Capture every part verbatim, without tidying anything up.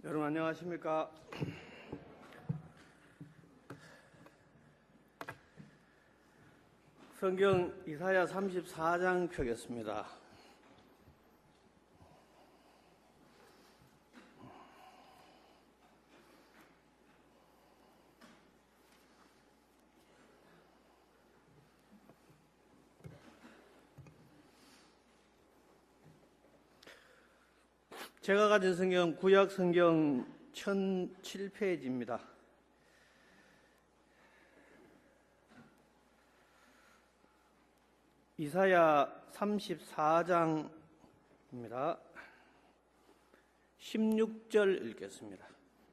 여러분 안녕하십니까? 성경 이사야 삼십사 장 펴겠습니다. 제가 가진 성경 구약 성경 천칠 페이지입니다. 이사야 삼십사 장입니다. 십육 절 읽겠습니다.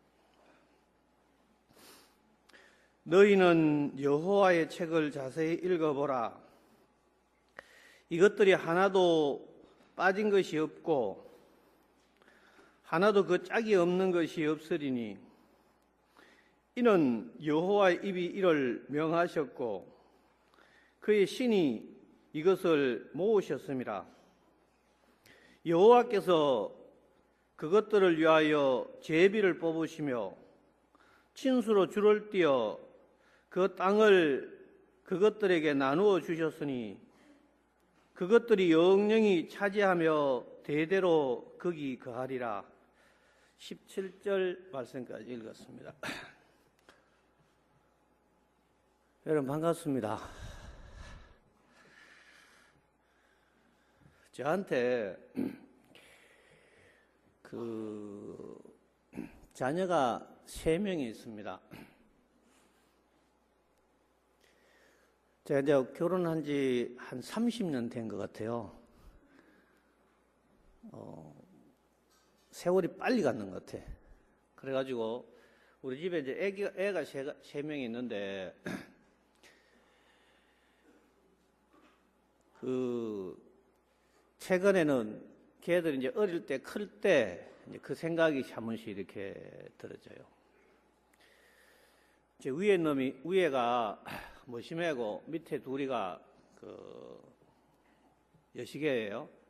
너희는 여호와의 책을 자세히 읽어보라. 이것들이 하나도 빠진 것이 없고 하나도 그 짝이 없는 것이 없으리니 이는 여호와의 입이 이를 명하셨고 그의 신이 이것을 모으셨음이라. 여호와께서 그것들을 위하여 제비를 뽑으시며 친수로 줄을 띄어 그 땅을 그것들에게 나누어 주셨으니 그것들이 영영히 차지하며 대대로 거기 거하리라. 십칠 절 말씀까지 읽었습니다. 여러분 반갑습니다. 저한테 그 자녀가 세 명이 있습니다. 제가 이제 결혼한 지 한 삼십 년 된 것 같아요. 어, 세월이 빨리 갔는 것 같아. 그래가지고 우리 집에 이제 애기가, 애가 세, 세 명이 있는데 그 최근에는 걔들이 이제 어릴 때, 클 때 그 생각이 한 번씩 이렇게 들어져요. 제 위에 놈이 위에가 머시매고 밑에 둘이가 그 여시개예요.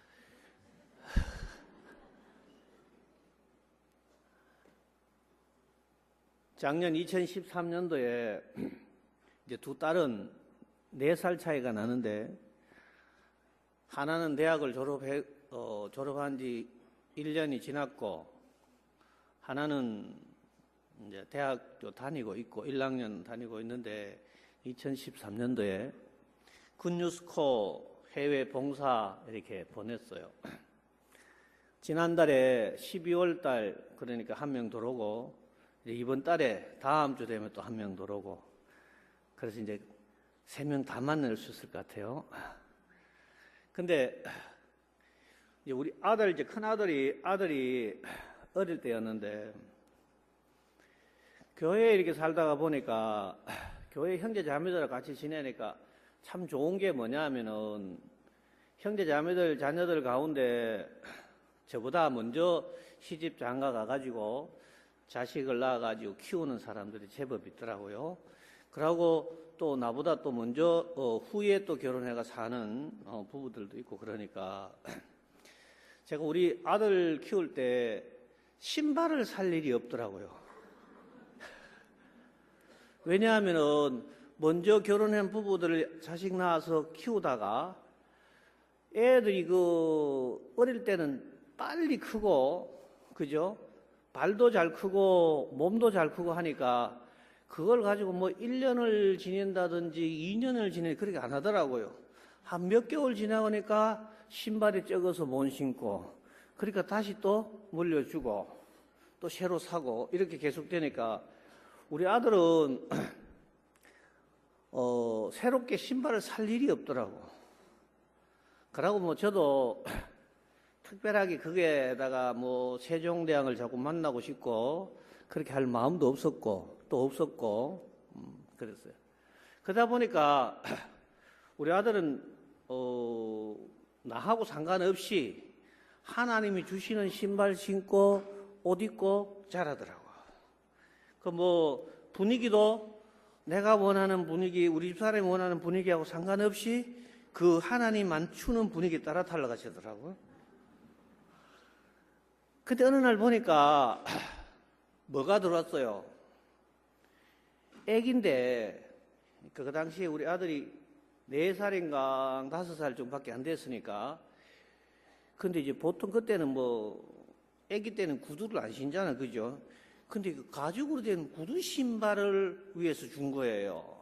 작년 이천십삼 년도에 이제 두 딸은 네 살 차이가 나는데 하나는 대학을 졸업해 어, 졸업한 지 일 년이 지났고 하나는 이제 대학도 다니고 있고 일 학년 다니고 있는데 이천십삼 년도에 굿뉴스코 해외 봉사 이렇게 보냈어요. 지난달에 십이월 달 그러니까 한 명 들어오고 이번 달에 다음 주 되면 또 한 명 들어오고 그래서 이제 세 명 다 만날 수 있을 것 같아요. 근데 이제 우리 아들 이제 큰 아들이 아들이 어릴 때였는데 교회에 이렇게 살다가 보니까 교회 형제 자매들과 같이 지내니까 참 좋은 게 뭐냐면은 형제 자매들 자녀들 가운데 저보다 먼저 시집 장가 가가지고 자식을 낳아가지고 키우는 사람들이 제법 있더라고요. 그러고 또 나보다 또 먼저 어, 후에 또 결혼해가 사는 어, 부부들도 있고 그러니까 제가 우리 아들 키울 때 신발을 살 일이 없더라고요. 왜냐하면은 먼저 결혼한 부부들을 자식 낳아서 키우다가 애들이 그 어릴 때는 빨리 크고 그죠? 발도 잘 크고 몸도 잘 크고 하니까 그걸 가지고 뭐 일 년을 지낸다든지 이 년을 지내 그렇게 안 하더라고요. 한 몇 개월 지나가니까 신발이 적어서 못 신고 그러니까 다시 또 물려주고 또 새로 사고 이렇게 계속되니까 우리 아들은 어, 새롭게 신발을 살 일이 없더라고. 그러고 뭐 저도 특별하게 거기에다가 뭐 세종대왕을 자꾸 만나고 싶고 그렇게 할 마음도 없었고 또 없었고 음, 그랬어요. 그러다 보니까 우리 아들은 어, 나하고 상관없이 하나님이 주시는 신발 신고 옷 입고 자라더라고. 그 뭐 분위기도 내가 원하는 분위기, 우리 집사람이 원하는 분위기하고 상관없이 그 하나님 안 추는 분위기 따라 달라가시더라고요. 근데 어느 날 보니까 뭐가 들어왔어요. 애기인데 그 당시에 우리 아들이 네 살인가 다섯 살 정도밖에 안 됐으니까. 근데 이제 보통 그때는 뭐 애기 때는 구두를 안 신잖아, 그죠? 근데 그 가죽으로 된 구두 신발을 위해서 준 거예요.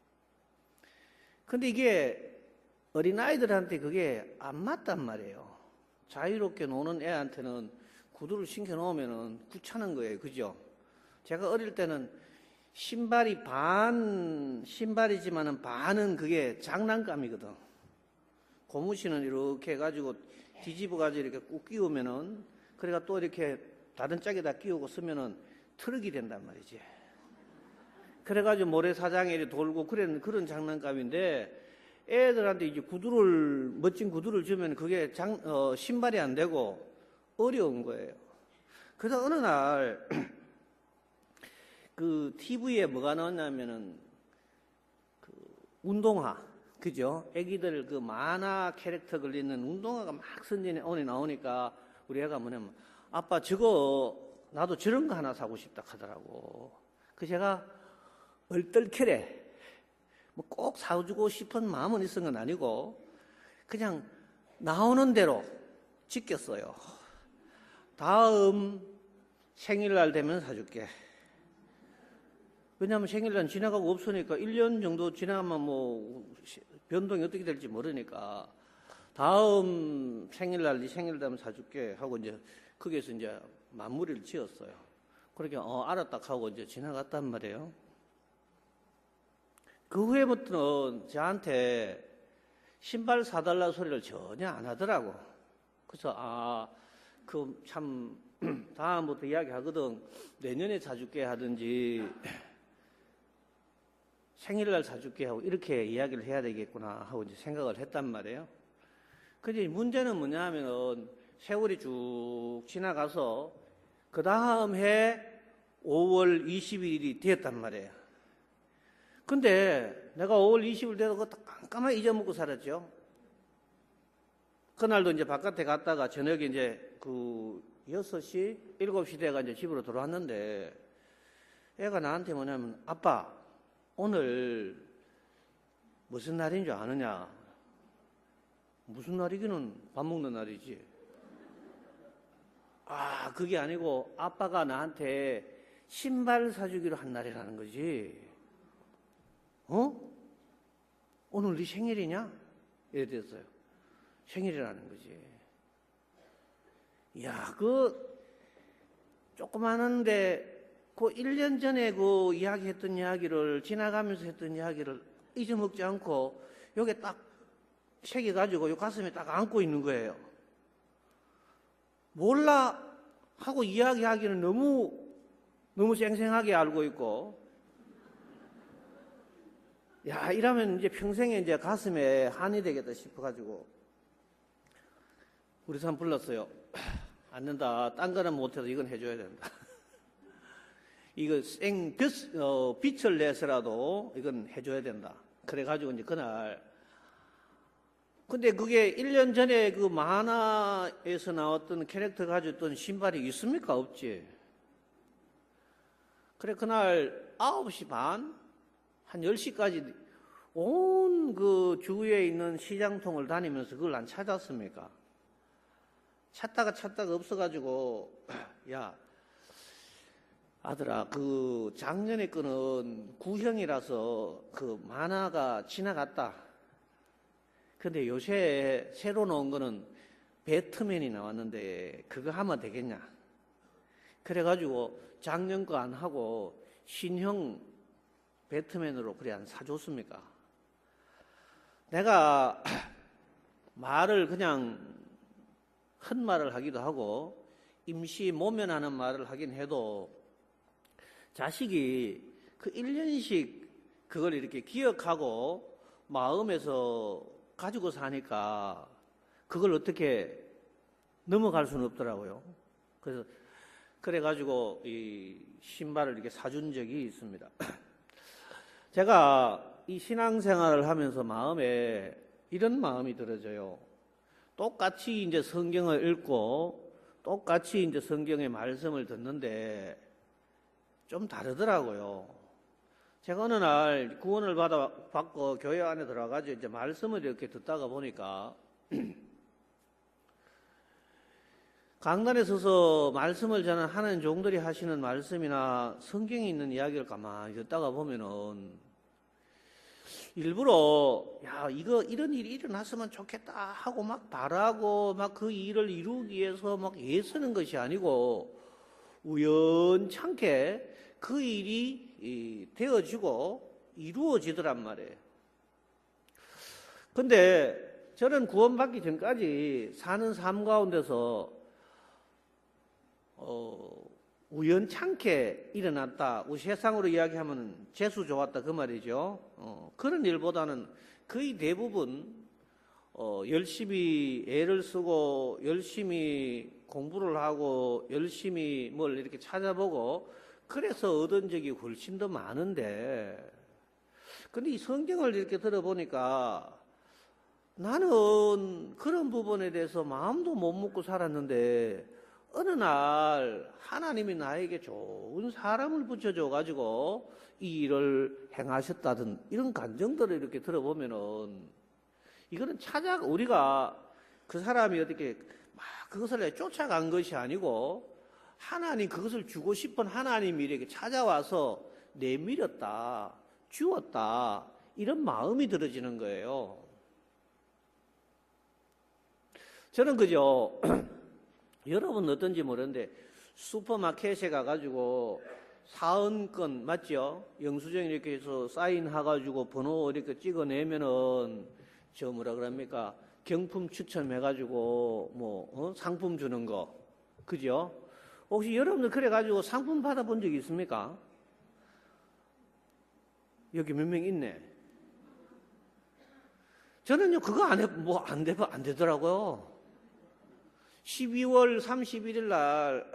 근데 이게 어린아이들한테 그게 안 맞단 말이에요. 자유롭게 노는 애한테는 구두를 신겨 놓으면은 귀찮은 거예요, 그죠? 제가 어릴 때는 신발이 반 신발이지만은 반은 그게 장난감이거든. 고무신은 이렇게 해가지고 뒤집어가지고 이렇게 꾹 끼우면은, 그러니까 또 이렇게 다른 짝에다 끼우고 쓰면은 트럭이 된단 말이지. 그래가지고 모래사장에 이렇게 돌고 그런, 그런 장난감인데, 애들한테 이제 구두를, 멋진 구두를 주면 그게 장, 어, 신발이 안 되고 어려운 거예요. 그래서 어느 날, 그 티비에 뭐가 나왔냐면은 그 운동화, 그죠? 애기들 그 만화 캐릭터 걸리는 운동화가 막 선전에 오니 나오니까 우리 애가 뭐냐면, 아빠 저거 나도 저런 거 하나 사고 싶다 하더라고. 그 제가 얼떨결에 뭐 꼭 사주고 싶은 마음은 있은 건 아니고 그냥 나오는 대로 지켰어요. 다음 생일날 되면 사줄게. 왜냐하면 생일날 지나가고 없으니까 일 년 정도 지나가면 뭐 변동이 어떻게 될지 모르니까 다음 생일날 네 생일 되면 사줄게 하고 이제 거기에서 이제 마무리를 지었어요. 그렇게 어 알았다 하고 이제 지나갔단 말이에요. 그 후에부터는 저한테 신발 사달라 소리를 전혀 안 하더라고. 그래서 아 그 참 다음부터 이야기하거든. 내년에 사줄게 하든지 생일날 사줄게 하고 이렇게 이야기를 해야 되겠구나 하고 이제 생각을 했단 말이에요. 근데 문제는 뭐냐 하면은 세월이 쭉 지나가서 그 다음 해 오월 이십일이 되었단 말이에요. 근데 내가 오월 이십일 돼서 그거 깜깜하게 잊어먹고 살았죠. 그날도 이제 바깥에 갔다가 저녁에 이제 그 여섯 시, 일곱 시 돼가 이제 집으로 들어왔는데 애가 나한테 뭐냐면 아빠 오늘 무슨 날인 줄 아느냐? 무슨 날이기는 밥 먹는 날이지. 아, 그게 아니고 아빠가 나한테 신발 사주기로 한 날이라는 거지. 어? 오늘 네 생일이냐? 이래 됐어요. 생일이라는 거지. 야, 그 조그마한데 그 일 년 전에 그 이야기 했던 이야기를 지나가면서 했던 이야기를 잊어먹지 않고 여기에 딱 새겨가지고 요 가슴에 딱 안고 있는 거예요. 몰라 하고 이야기하기는 너무 너무 쌩쌩하게 알고 있고, 야 이러면 이제 평생에 이제 가슴에 한이 되겠다 싶어가지고 우리 산 불렀어요. 안 된다. 딴 거는 못해도 이건 해줘야 된다. 이거 생 빛, 어, 빛을 내서라도 이건 해줘야 된다. 그래가지고 이제 그날, 근데 그게 일 년 전에 그 만화에서 나왔던 캐릭터 가졌던 신발이 있습니까? 없지. 그래, 그날 아홉 시 반, 한 열 시까지 온 그 주위에 있는 시장통을 다니면서 그걸 안 찾았습니까? 찾다가 찾다가 없어가지고, 야, 아들아, 그 작년에 거는 구형이라서 그 만화가 지나갔다. 근데 요새 새로 나온 거는 배트맨이 나왔는데 그거 하면 되겠냐? 그래가지고 작년 거 안 하고 신형 배트맨으로 그래 안 사줬습니까? 내가 말을 그냥 헛말을 하기도 하고 임시 모면하는 말을 하긴 해도 자식이 그 일 년씩 그걸 이렇게 기억하고 마음에서 가지고 사니까 그걸 어떻게 넘어갈 수는 없더라고요. 그래서 그래가지고 이 신발을 이렇게 사준 적이 있습니다. 제가 이 신앙생활을 하면서 마음에 이런 마음이 들어져요. 똑같이 이제 성경을 읽고 똑같이 이제 성경의 말씀을 듣는데 좀 다르더라고요. 제가 어느 날 구원을 받아, 받고 교회 안에 들어가가지고 이제 말씀을 이렇게 듣다가 보니까 강단에 서서 말씀을 저는 하는 종들이 하시는 말씀이나 성경에 있는 이야기를 가만히 듣다가 보면은 일부러 야 이거 이런 일이 일어났으면 좋겠다 하고 막 바라고 막 그 일을 이루기 위해서 막 애쓰는 것이 아니고 우연찮게 그 일이 되어지고 이루어지더란 말이에요. 근데 저는 구원받기 전까지 사는 삶 가운데서 어, 우연찮게 일어났다. 우리 세상으로 이야기하면 재수 좋았다 그 말이죠. 어, 그런 일보다는 거의 대부분 어, 열심히 애를 쓰고 열심히 공부를 하고 열심히 뭘 이렇게 찾아보고 그래서 얻은 적이 훨씬 더 많은데 근데 이 성경을 이렇게 들어보니까 나는 그런 부분에 대해서 마음도 못 먹고 살았는데 어느 날 하나님이 나에게 좋은 사람을 붙여줘가지고 이 일을 행하셨다든 이런 감정들을 이렇게 들어보면은 이거는 찾아 우리가 그 사람이 어떻게 막 그것을 쫓아간 것이 아니고 하나님 그것을 주고 싶은 하나님이 이렇게 찾아와서 내밀었다, 주었다 이런 마음이 들어지는 거예요. 저는 그죠. 여러분 어떤지 모르는데 슈퍼마켓에 가가지고 사은권 맞죠? 영수증 이렇게 해서 사인해가지고 번호 이렇게 찍어내면은 저 뭐라 그럽니까? 경품 추첨해가지고 뭐 어? 상품 주는 거 그죠? 혹시 여러분들 그래가지고 상품 받아본 적 있습니까? 여기 몇 명 있네. 저는요 그거 안 해 뭐 안 돼 안 되더라고요. 십이월 삼십일일 날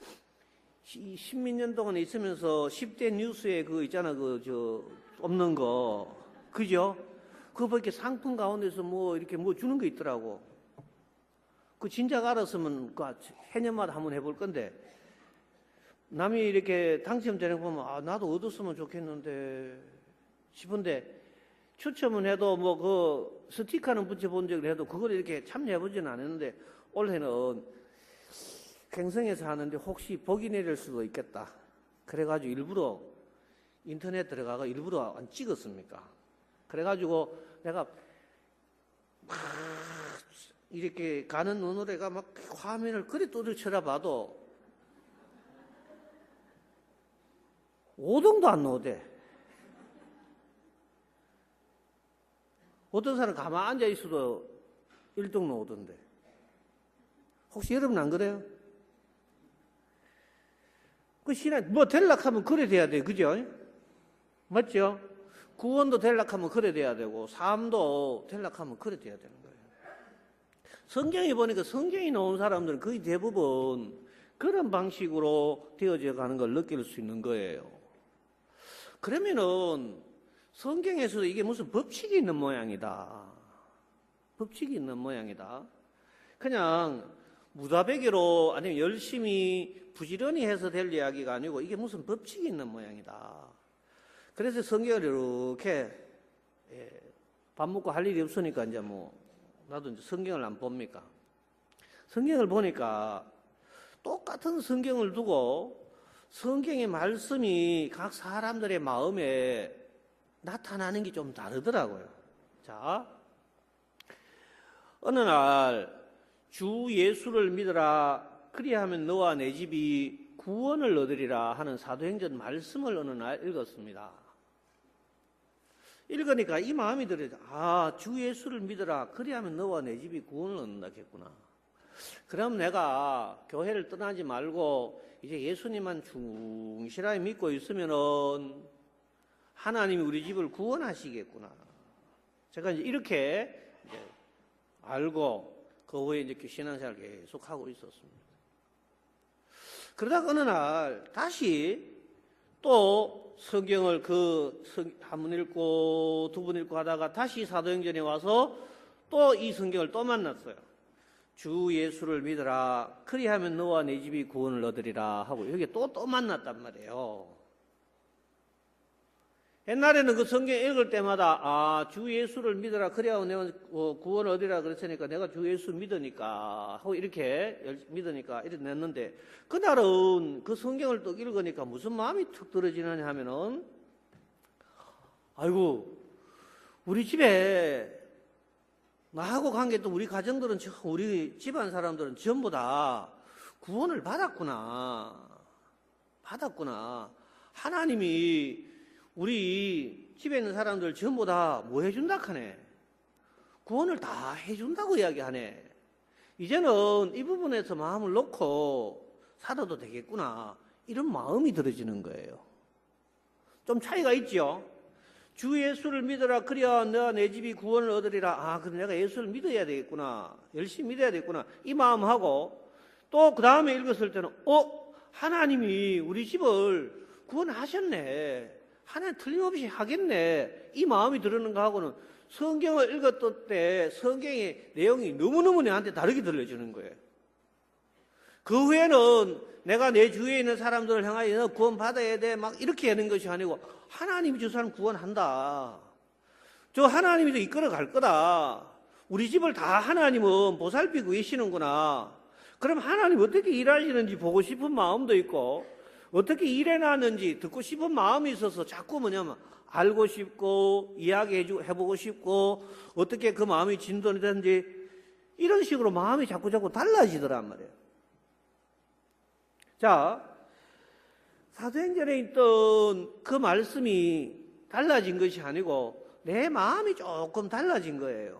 십몇 년 동안 있으면서 십 대 뉴스에 그 있잖아 그 저 없는 거 그죠? 그거 이렇게 상품 가운데서 뭐 이렇게 뭐 주는 거 있더라고. 그 진작 알았으면 그 해년마다 한번 해볼 건데 남이 이렇게 당첨되는 거 보면 아 나도 얻었으면 좋겠는데 싶은데 추첨은 해도 뭐 그 스티커는 붙여본 적을 해도 그걸 이렇게 참여해보지는 않았는데 올해는 횡성에서 하는데 혹시 복이 내릴 수도 있겠다. 그래가지고 일부러 인터넷 들어가가 일부러 안 찍었습니까? 그래가지고 내가 막 이렇게 가는 눈으로가 막 화면을 그리 또들 쳐다봐도 오 등도 안 나오대. 어떤 사람 가만 앉아 있어도 일 등 나오던데. 혹시 여러분 안 그래요? 그 신앙, 뭐, 될락하면 그래 돼야 돼. 그죠? 맞죠? 구원도 될락하면 그래 돼야 되고, 삶도 될락하면 그래 돼야 되는 거예요. 성경에 보니까 성경이 나온 사람들은 거의 대부분 그런 방식으로 되어져 가는 걸 느낄 수 있는 거예요. 그러면은, 성경에서도 이게 무슨 법칙이 있는 모양이다. 법칙이 있는 모양이다. 그냥, 무다배기로 아니면 열심히 부지런히 해서 될 이야기가 아니고 이게 무슨 법칙이 있는 모양이다. 그래서 성경을 이렇게 예, 밥 먹고 할 일이 없으니까 이제 뭐 나도 이제 성경을 안 봅니까? 성경을 보니까 똑같은 성경을 두고 성경의 말씀이 각 사람들의 마음에 나타나는 게 좀 다르더라고요. 자, 어느 날 주 예수를 믿으라 그리하면 너와 내 집이 구원을 얻으리라 하는 사도행전 말씀을 어느 날 읽었습니다. 읽으니까 이 마음이 들어요. 아, 주 예수를 믿으라 그리하면 너와 내 집이 구원을 얻는다겠구나. 그럼 내가 교회를 떠나지 말고 이제 예수님만 충실하게 믿고 있으면은 하나님이 우리 집을 구원하시겠구나. 제가 이제 이렇게 이제 알고 그 후에 이제 신앙생활을 계속 하고 있었습니다. 그러다가 어느 날 다시 또 성경을 그 한 번 읽고 두 번 읽고 하다가 다시 사도행전에 와서 또 이 성경을 또 만났어요. 주 예수를 믿어라. 그리하면 너와 네 집이 구원을 얻으리라 하고 여기 또 또 만났단 말이에요. 옛날에는 그 성경 읽을 때마다 아, 주 예수를 믿어라. 그래야 내가 구원을 얻으리라 그랬으니까 내가 주 예수 믿으니까 하고 이렇게 믿으니까 이렇게 냈는데 그날은 그 성경을 또 읽으니까 무슨 마음이 툭 떨어지느냐 하면은 아이고 우리 집에 나하고 관계했던 우리 가정들은 우리 집안 사람들은 전부 다 구원을 받았구나. 받았구나. 하나님이 우리 집에 있는 사람들 전부 다 뭐 해준다 하네. 구원을 다 해준다고 이야기하네. 이제는 이 부분에서 마음을 놓고 살아도 되겠구나. 이런 마음이 들어지는 거예요. 좀 차이가 있죠. 주 예수를 믿어라. 그래야 너와 내 집이 구원을 얻으리라. 아, 그럼 내가 예수를 믿어야 되겠구나. 열심히 믿어야 되겠구나. 이 마음하고 또 그 다음에 읽었을 때는 어? 하나님이 우리 집을 구원하셨네. 하나님 틀림없이 하겠네. 이 마음이 들었는가 하고는 성경을 읽었을 때 성경의 내용이 너무너무 내한테 다르게 들려주는 거예요. 그 후에는 내가 내 주위에 있는 사람들을 향하여 너 구원 받아야 돼. 막 이렇게 하는 것이 아니고 하나님이 저 사람 구원한다. 저 하나님이 더 이끌어 갈 거다. 우리 집을 다 하나님은 보살피고 계시는구나. 그럼 하나님 어떻게 일하시는지 보고 싶은 마음도 있고 어떻게 일해놨는지 듣고 싶은 마음이 있어서 자꾸 뭐냐면 알고 싶고 이야기해보고 싶고 어떻게 그 마음이 진전이 되는지 이런 식으로 마음이 자꾸 자꾸 달라지더란 말이에요. 자, 사도행전에 있던 그 말씀이 달라진 것이 아니고 내 마음이 조금 달라진 거예요.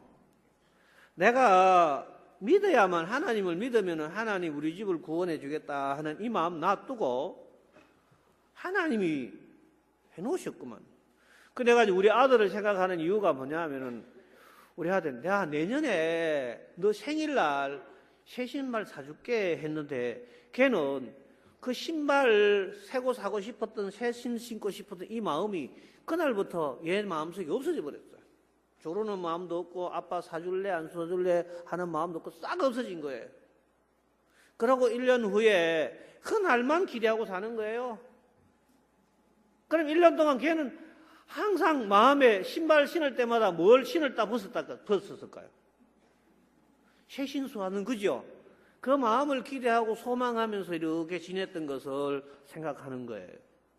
내가 믿어야만 하나님을 믿으면 하나님 우리 집을 구원해 주겠다 하는 이 마음 놔두고 하나님이 해놓으셨구만. 그 내가 우리 아들을 생각하는 이유가 뭐냐 하면은 우리 아들 내가 내년에 너 생일날 새 신발 사줄게 했는데 걔는 그 신발 새고 사고 싶었던 새 신 신고 싶었던 이 마음이 그날부터 얘 마음속에 없어져 버렸어요. 조르는 마음도 없고 아빠 사줄래 안 사줄래 하는 마음도 없고 싹 없어진 거예요. 그러고 일 년 후에 그 날만 기대하고 사는 거예요. 그럼 일 년 동안 걔는 항상 마음에 신발 신을 때마다 뭘 신을다 벗었다 벗었을까요? 새 신수하는 거죠. 그 마음을 기대하고 소망하면서 이렇게 지냈던 것을 생각하는 거예요.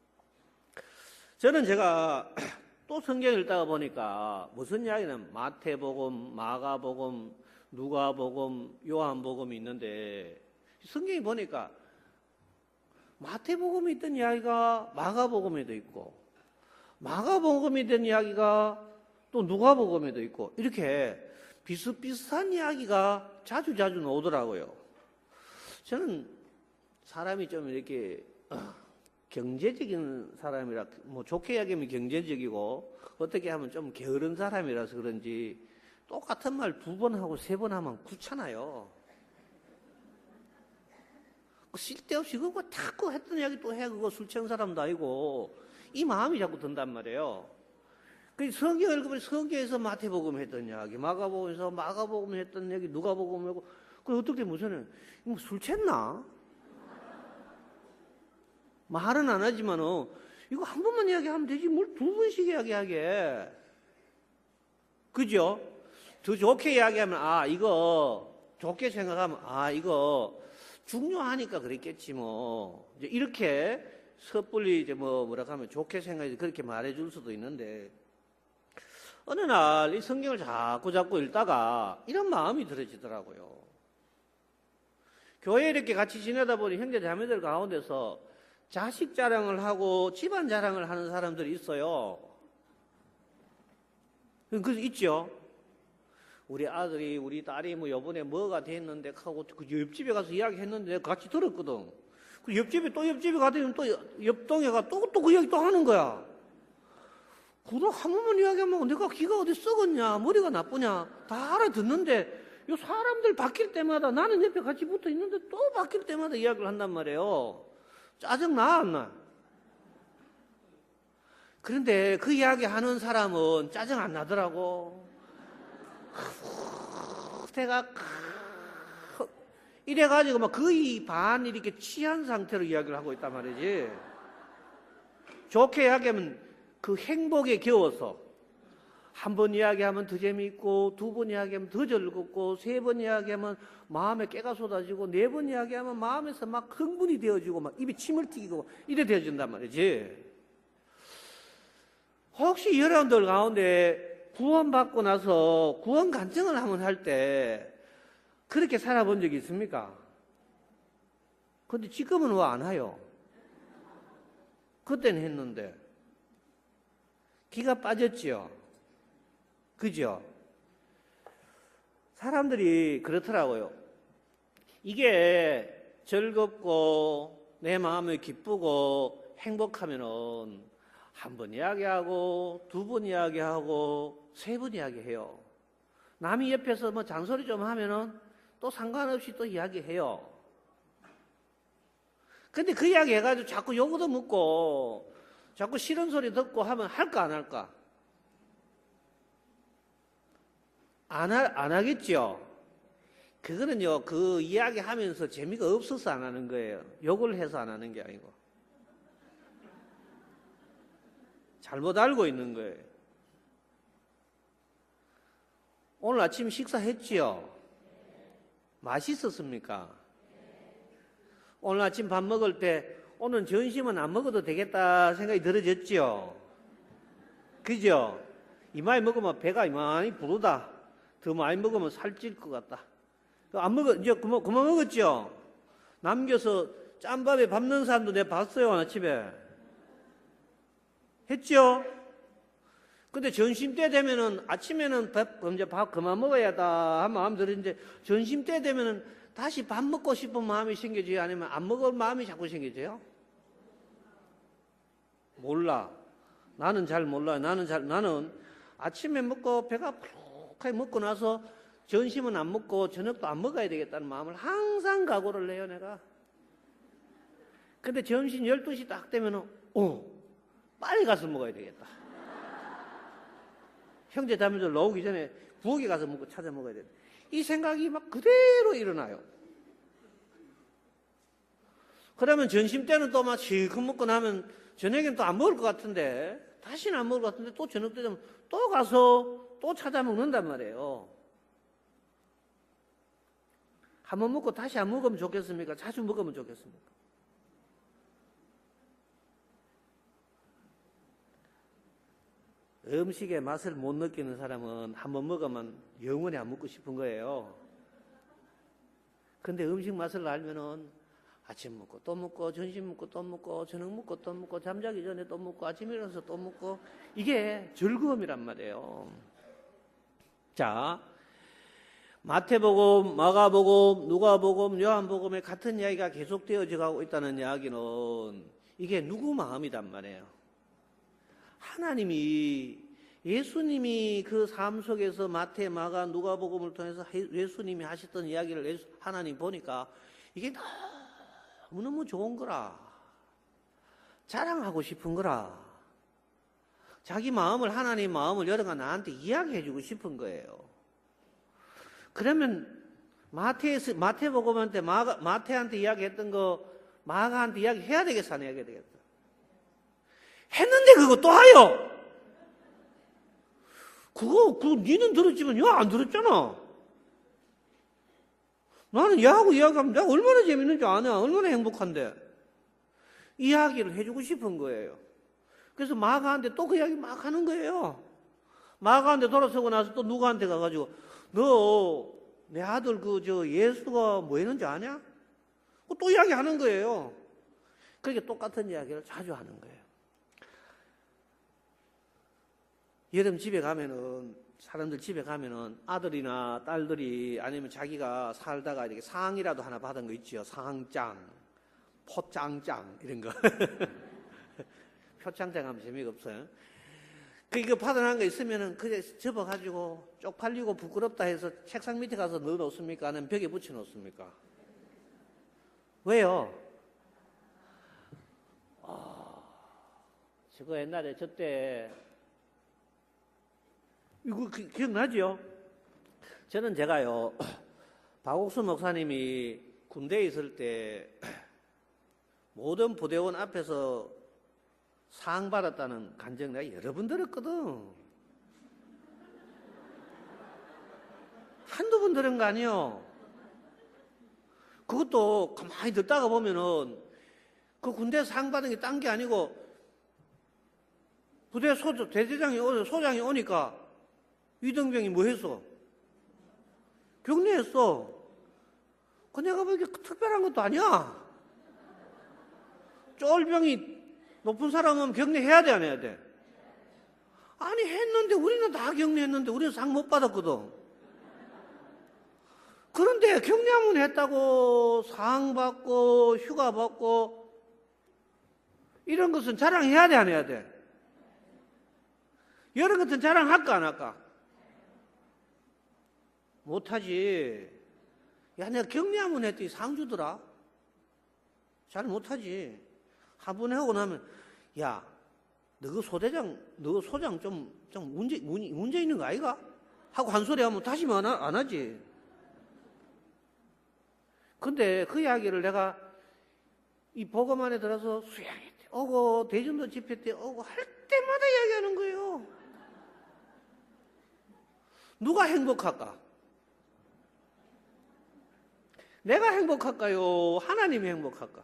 저는 제가 또 성경을 읽다가 보니까 무슨 이야기는 마태복음, 마가복음, 누가복음, 요한복음이 있는데 성경이 보니까 마태복음에 있던 이야기가 마가복음에도 있고 마가복음에 있던 이야기가 또 누가복음에도 있고 이렇게 비슷비슷한 이야기가 자주자주 나오더라고요. 저는 사람이 좀 이렇게 경제적인 사람이라 뭐 좋게 이야기하면 경제적이고 어떻게 하면 좀 게으른 사람이라서 그런지 똑같은 말 두 번 하고 세 번 하면 굳잖아요. 쓸데없이 그거 자꾸 했던 이야기 또 해. 그거 술 취한 사람도 아니고 이 마음이 자꾸 든단 말이에요. 그 성경을 읽으면 성경에서 마태복음 했던 이야기, 마가복음에서 마가복음 했던 이야기, 누가복음 하고 그 어떻게 무슨 뭐 술 취했나? 말은 안 하지만은 이거 한 번만 이야기하면 되지 뭘 두 번씩 이야기하게. 그죠? 더 좋게 이야기하면 아 이거 좋게 생각하면 아 이거 중요하니까 그랬겠지 뭐 이제 이렇게 섣불리 이제 뭐 뭐라 하면 좋게 생각해서 그렇게 말해줄 수도 있는데 어느 날 이 성경을 자꾸 자꾸 읽다가 이런 마음이 들어지더라고요. 교회에 이렇게 같이 지내다 보니 형제 자매들 가운데서 자식 자랑을 하고 집안 자랑을 하는 사람들이 있어요. 그래서 있죠. 우리 아들이 우리 딸이 뭐 요번에 뭐가 됐는데 하고 그 옆집에 가서 이야기했는데 내가 같이 들었거든. 그 옆집에 또 옆집에 가더니 또 옆동에 가 또 또 그 이야기 또 하는 거야. 그럼 한 번만 이야기하면 내가 귀가 어디 썩었냐 머리가 나쁘냐 다 알아듣는데 요 사람들 바뀔 때마다 나는 옆에 같이 붙어 있는데 또 바뀔 때마다 이야기를 한단 말이에요. 짜증 나 안 나? 그런데 그 이야기 하는 사람은 짜증 안 나더라고. 내가 이래가지고 막 거의 반 이렇게 취한 상태로 이야기를 하고 있단 말이지. 좋게 이야기하면 그 행복에 겨워서 한 번 이야기하면 더 재미있고, 두 번 이야기하면 더 즐겁고, 세 번 이야기하면 마음에 깨가 쏟아지고, 네 번 이야기하면 마음에서 막 흥분이 되어지고, 막 입에 침을 튀기고, 이래 되어진단 말이지. 혹시 여러분들 가운데 구원받고 나서 구원 간증을 한번 할 때 그렇게 살아본 적이 있습니까? 근데 지금은 왜 안 해요? 그때는 했는데. 기가 빠졌지요? 그죠? 사람들이 그렇더라고요. 이게 즐겁고 내 마음이 기쁘고 행복하면은 한 번 이야기하고 두 번 이야기하고 세 번 이야기해요. 남이 옆에서 뭐 잔소리 좀 하면은 또 상관없이 또 이야기해요. 근데 그 이야기 해가지고 자꾸 요구도 묻고 자꾸 싫은 소리 듣고 하면 할까 안 할까? 안, 하, 안 하겠죠? 그거는요, 그 이야기 하면서 재미가 없어서 안 하는 거예요. 욕을 해서 안 하는 게 아니고. 잘못 알고 있는 거예요. 오늘 아침 식사했지요? 맛있었습니까? 오늘 아침 밥 먹을 때 오늘 점심은 안 먹어도 되겠다 생각이 들어졌지요? 그죠? 이마에 먹으면 배가 이만히 부르다. 더 많이 먹으면 살찔 것 같다. 안 먹어, 이제 그만, 그만 먹었죠? 남겨서 짬밥에 밥 넣은 사람도 내가 봤어요, 아침에. 했죠? 근데 점심 때 되면은, 아침에는 밥, 이제 밥 그만 먹어야다 한 마음 들었는데, 점심 때 되면은 다시 밥 먹고 싶은 마음이 생겨져요? 아니면 안 먹을 마음이 자꾸 생겨져요? 몰라. 나는 잘 몰라요. 나는 잘, 나는 아침에 먹고 배가 푹하게 먹고 나서 점심은 안 먹고 저녁도 안 먹어야 되겠다는 마음을 항상 각오를 해요, 내가. 근데 점심 열두 시 딱 되면은, 어, 빨리 가서 먹어야 되겠다. 형제 자매들 나오기 전에 부엌에 가서 먹고 찾아 먹어야 된다. 이 생각이 막 그대로 일어나요. 그러면 점심 때는 또 막 실컷 먹고 나면 저녁엔 또 안 먹을 것 같은데, 다시는 안 먹을 것 같은데, 또 저녁 때 되면 또 가서 또 찾아 먹는단 말이에요. 한 번 먹고 다시 안 먹으면 좋겠습니까? 자주 먹으면 좋겠습니까? 음식의 맛을 못 느끼는 사람은 한 번 먹으면 영원히 안 먹고 싶은 거예요. 근데 음식 맛을 알면은 아침 먹고 또 먹고 점심 먹고 또 먹고 저녁 먹고 또 먹고 잠자기 전에 또 먹고 아침에 일어나서 또 먹고 이게 즐거움이란 말이에요. 자, 마태복음, 마가복음, 누가복음, 요한복음에 같은 이야기가 계속되어져 가고 있다는 이야기는 이게 누구 마음이란 말이에요. 하나님이, 예수님이 그 삶 속에서 마태, 마가, 누가복음을 통해서 예수님이 하셨던 이야기를 하나님 보니까 이게 너무너무 좋은 거라. 자랑하고 싶은 거라. 자기 마음을, 하나님 마음을 여러가 나한테 이야기해주고 싶은 거예요. 그러면 마태에서, 마태복음한테, 마가, 마태한테 이야기했던 거 마가한테 이야기해야 되겠어, 안 해야 되겠어? 했는데 그거 또 하요. 그거, 그거 니는 들었지만 야 안 들었잖아. 나는 야하고 이야기하면 내가 얼마나 재밌는지 아냐. 얼마나 행복한데. 이야기를 해주고 싶은 거예요. 그래서 마가한테 또 그 이야기 막 하는 거예요. 마가한테 돌아서고 나서 또 누구한테 가가지고 너 내 아들 그 저 예수가 뭐 했는지 아냐? 또 이야기 하는 거예요. 그렇게 똑같은 이야기를 자주 하는 거예요. 여러분 집에 가면은, 사람들 집에 가면은 아들이나 딸들이 아니면 자기가 살다가 이렇게 상이라도 하나 받은 거 있지요. 상장, 포장장, 이런 거. 표창장 하면 재미가 없어요. 그, 이거 받아난 거 있으면은 그냥 접어가지고 쪽팔리고 부끄럽다 해서 책상 밑에 가서 넣어 놓습니까? 아니면 벽에 붙여 놓습니까? 왜요? 아, 저거 옛날에 저때 이거 기억나죠? 저는 제가요, 박옥수 목사님이 군대에 있을 때 모든 부대원 앞에서 상 받았다는 간증 내가 여러 번 들었거든. 한두 번 들은 거 아니요. 그것도 가만히 듣다가 보면은 그 군대 상 받은 게 딴 게 아니고 부대 소, 대대장이, 오, 소장이 오니까 이등병이 뭐 했어? 격려했어. 그 내가 보기에 특별한 것도 아니야. 쫄병이 높은 사람은 격려해야 돼, 안 해야 돼? 아니, 했는데, 우리는 다 격려했는데, 우리는 상 못 받았거든. 그런데 격려 한번 했다고 상 받고, 휴가 받고, 이런 것은 자랑해야 돼, 안 해야 돼? 이런 것은 자랑할까, 안 할까? 못하지. 야, 내가 격려 한번 했더니 상 주더라? 잘 못하지. 한 번 하고 나면, 야, 너 그 소대장, 너 소장 좀, 좀 문제, 문제 있는 거 아이가? 하고 한 소리 하면 다시만 안, 안 하지. 근데 그 이야기를 내가 이 보검 안에 들어서 수양회 때 오고, 대전도 집회 때 오고 할 때마다 이야기하는 거예요. 누가 행복할까? 내가 행복할까요? 하나님이 행복할까?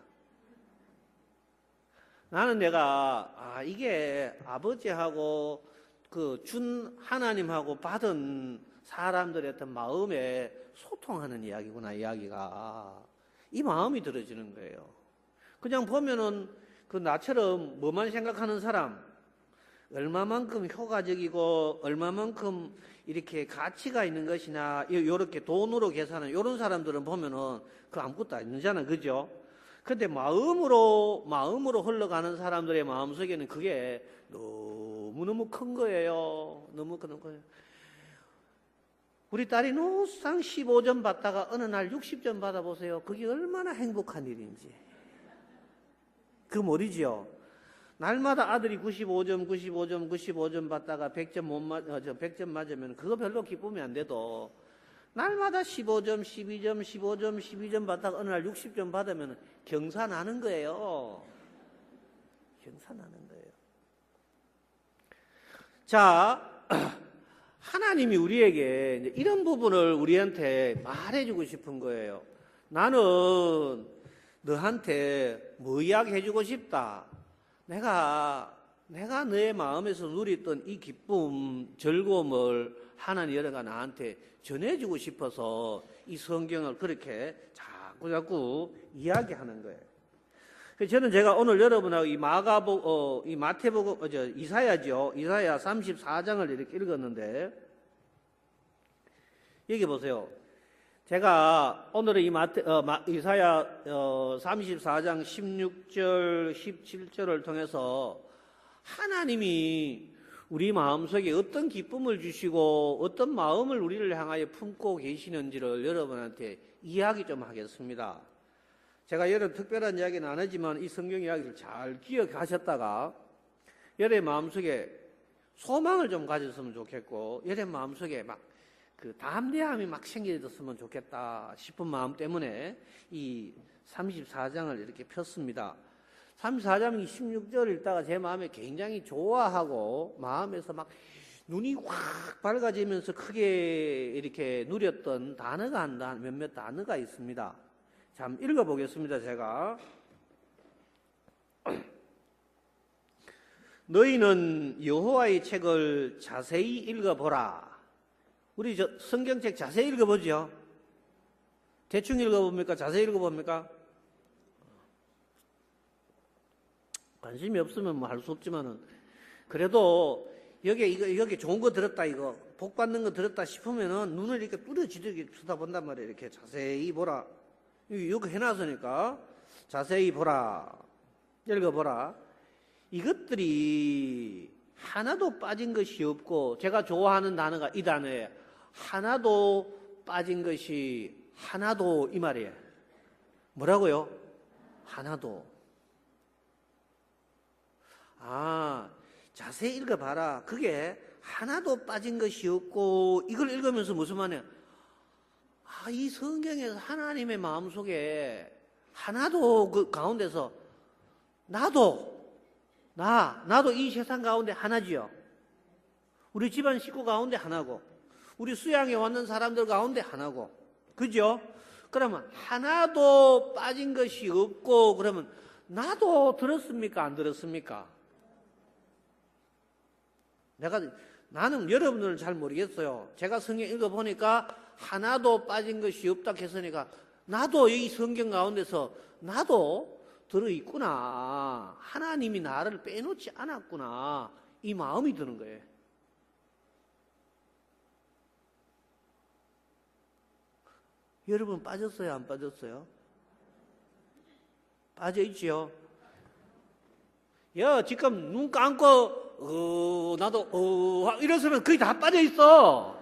나는 내가 아 이게 아버지하고 그 준 하나님하고 받은 사람들의 어떤 마음에 소통하는 이야기구나. 이야기가 이 마음이 들어지는 거예요. 그냥 보면은 그 나처럼 뭐만 생각하는 사람, 얼마만큼 효과적이고 얼마만큼 이렇게 가치가 있는 것이나 이렇게 돈으로 계산하는 이런 사람들은 보면은 그 아무것도 아니잖아, 그죠? 근데 마음으로 마음으로 흘러가는 사람들의 마음속에는 그게 너무너무 큰 거예요. 너무 큰 거예요. 우리 딸이 노상 십오 점 받다가 어느 날 육십 점 받아보세요. 그게 얼마나 행복한 일인지. 그 모르지요. 날마다 아들이 구십오 점, 구십오 점, 구십오 점 받다가 백 점 못 맞, 어, 백 점 맞으면 그거 별로 기쁨이 안 돼도 날마다 십오 점, 십이 점, 십오 점, 십이 점 받다가 어느 날 육십 점 받으면 경사나는 거예요. 경사나는 거예요. 자, 하나님이 우리에게 이런 부분을 우리한테 말해주고 싶은 거예요. 나는 너한테 뭐 이야기해주고 싶다. 내가, 내가 너의 마음에서 누렸던 이 기쁨, 즐거움을 하나님 여러가 나한테 전해주고 싶어서 이 성경을 그렇게 자꾸 자꾸 이야기하는 거예요. 그래서 저는 제가 오늘 여러분하고 이 마가복, 어, 이 마태복, 어, 저, 이사야죠. 이사야 삼십사 장을 이렇게 읽었는데, 여기 보세요. 제가 오늘은 이 마태, 어, 마, 이사야 어, 삼십사 장 십육 절, 십칠 절을 통해서 하나님이 우리 마음속에 어떤 기쁨을 주시고 어떤 마음을 우리를 향하여 품고 계시는지를 여러분한테 이야기 좀 하겠습니다. 제가 여러분 특별한 이야기는 안 하지만 이 성경 이야기를 잘 기억하셨다가 여러분의 마음속에 소망을 좀 가졌으면 좋겠고 여러분의 마음속에 막 그 담대함이 막 생겨졌으면 좋겠다 싶은 마음 때문에 이 삼십사 장을 이렇게 폈습니다. 삼십사 장 십육 절 읽다가 제 마음에 굉장히 좋아하고 마음에서 막 눈이 확 밝아지면서 크게 이렇게 누렸던 단어가 한 단, 몇몇 단어가 있습니다. 자, 한번 읽어보겠습니다. 제가 너희는 여호와의 책을 자세히 읽어보라. 우리 저 성경책 자세히 읽어보죠. 대충 읽어봅니까? 자세히 읽어봅니까? 관심이 없으면 뭐 할 수 없지만은 그래도 여기 이거 여기 좋은 거 들었다 이거 복 받는 거 들었다 싶으면은 눈을 이렇게 뚫어지게 쳐다본단 말이에요. 이렇게 자세히 보라. 여기 해놨으니까 자세히 보라. 읽어보라. 이것들이 하나도 빠진 것이 없고 제가 좋아하는 단어가 이 단어예요. 하나도 빠진 것이 하나도 이 말이에요. 뭐라고요? 하나도. 아, 자세히 읽어봐라. 그게 하나도 빠진 것이 없고 이걸 읽으면서 무슨 말이에요? 아, 아, 이 성경에서 하나님의 마음속에 하나도 그 가운데서 나도 나 나도 이 세상 가운데 하나지요. 우리 집안 식구 가운데 하나고 우리 수양에 왔는 사람들 가운데 하나고 그죠? 그러면 하나도 빠진 것이 없고 그러면 나도 들었습니까? 안 들었습니까? 내가 나는 여러분들은 잘 모르겠어요. 제가 성경 읽어보니까 하나도 빠진 것이 없다 했으니까 나도 이 성경 가운데서 나도 들어있구나. 하나님이 나를 빼놓지 않았구나. 이 마음이 드는 거예요. 여러분 빠졌어요? 안 빠졌어요? 빠져있지요? 야, 지금 눈 감고 어, 나도 어, 이러서는 거의 다 빠져있어.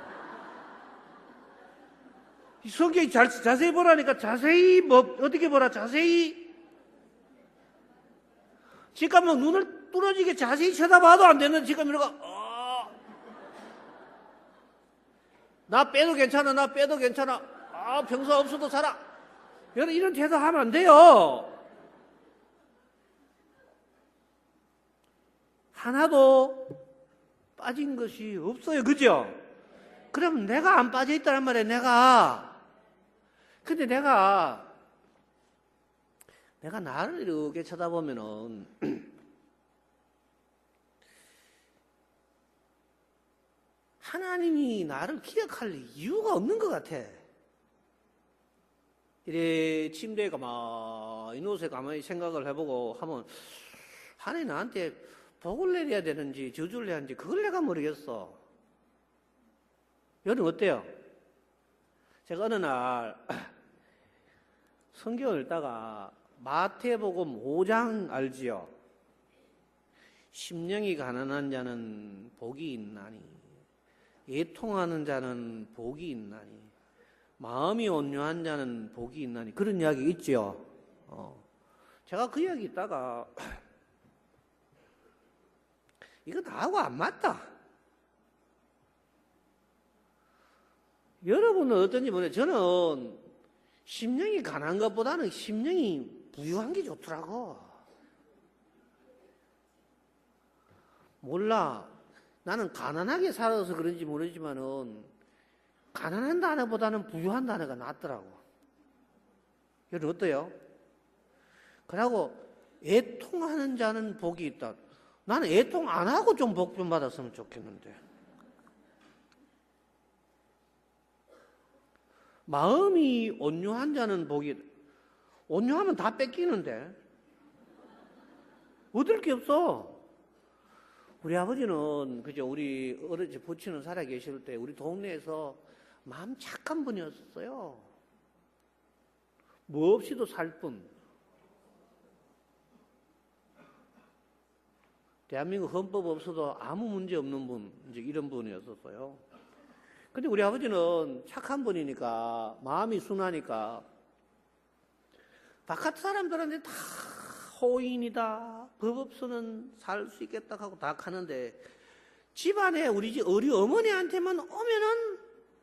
성경이 자, 자세히 보라니까 자세히 뭐 어떻게 보라 자세히 지금 뭐 눈을 뚫어지게 자세히 쳐다봐도 안 되는 지금 이러고 어, 나 빼도 괜찮아 나 빼도 괜찮아 아 평소 없어도 살아 여러분 이런 태도 하면 안 돼요. 하나도 빠진 것이 없어요. 그죠? 그러면 내가 안 빠져있다는 말이에요. 내가 근데 내가 내가 나를 이렇게 쳐다보면은 하나님이 나를 기억할 이유가 없는 것 같아. 이래 침대에 가만히 누워서 가만히 생각을 해보고 하면 하나님 나한테 복을 내려야 되는지 저주를 해야 하는지 그걸 내가 모르겠어. 여러분 어때요? 제가 어느 날 성경을 읽다가 마태복음 오 장 알지요? 심령이 가난한 자는 복이 있나니 애통하는 자는 복이 있나니 마음이 온유한 자는 복이 있나니 그런 이야기 있지요. 어. 제가 그 이야기 있다가 이거 나하고 안 맞다. 여러분은 어떤지 모르겠어요. 저는 심령이 가난한 것보다는 심령이 부유한 게 좋더라고. 몰라. 나는 가난하게 살아서 그런지 모르지만은 가난한 단어보다는 부유한 단어가 낫더라고. 여러분 어때요? 그러고 애통하는 자는 복이 있다. 나는 애통 안 하고 좀 복 좀 받았으면 좋겠는데. 마음이 온유한 자는 복이, 온유하면 다 뺏기는데. 얻을 게 없어. 우리 아버지는, 그죠, 우리 어르신 부친은 살아 계실 때 우리 동네에서 마음 착한 분이었어요. 뭐 없이도 살 뿐. 대한민국 헌법 없어도 아무 문제 없는 분, 이제 이런 분이었었어요. 근데 우리 아버지는 착한 분이니까, 마음이 순하니까, 바깥 사람들한테 다 호인이다, 법 없어는 살 수 있겠다 하고 다 하는데, 집안에 우리 집 우리 어머니한테만 오면은,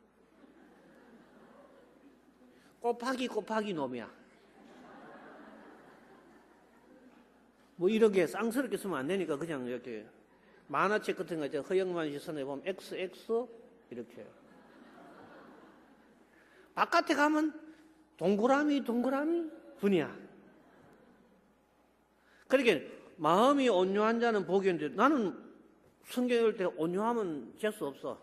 곱하기 곱하기 놈이야. 뭐 이렇게 쌍스럽게 쓰면 안 되니까 그냥 이렇게 만화책 같은 거 있잖아. 허영만 시선에 보면 엑스엑스 이렇게. 바깥에 가면 동그라미 동그라미 분이야. 그러니까 마음이 온유한 자는 복이 있는데 나는 성경 읽을 때 온유하면 재수 없어.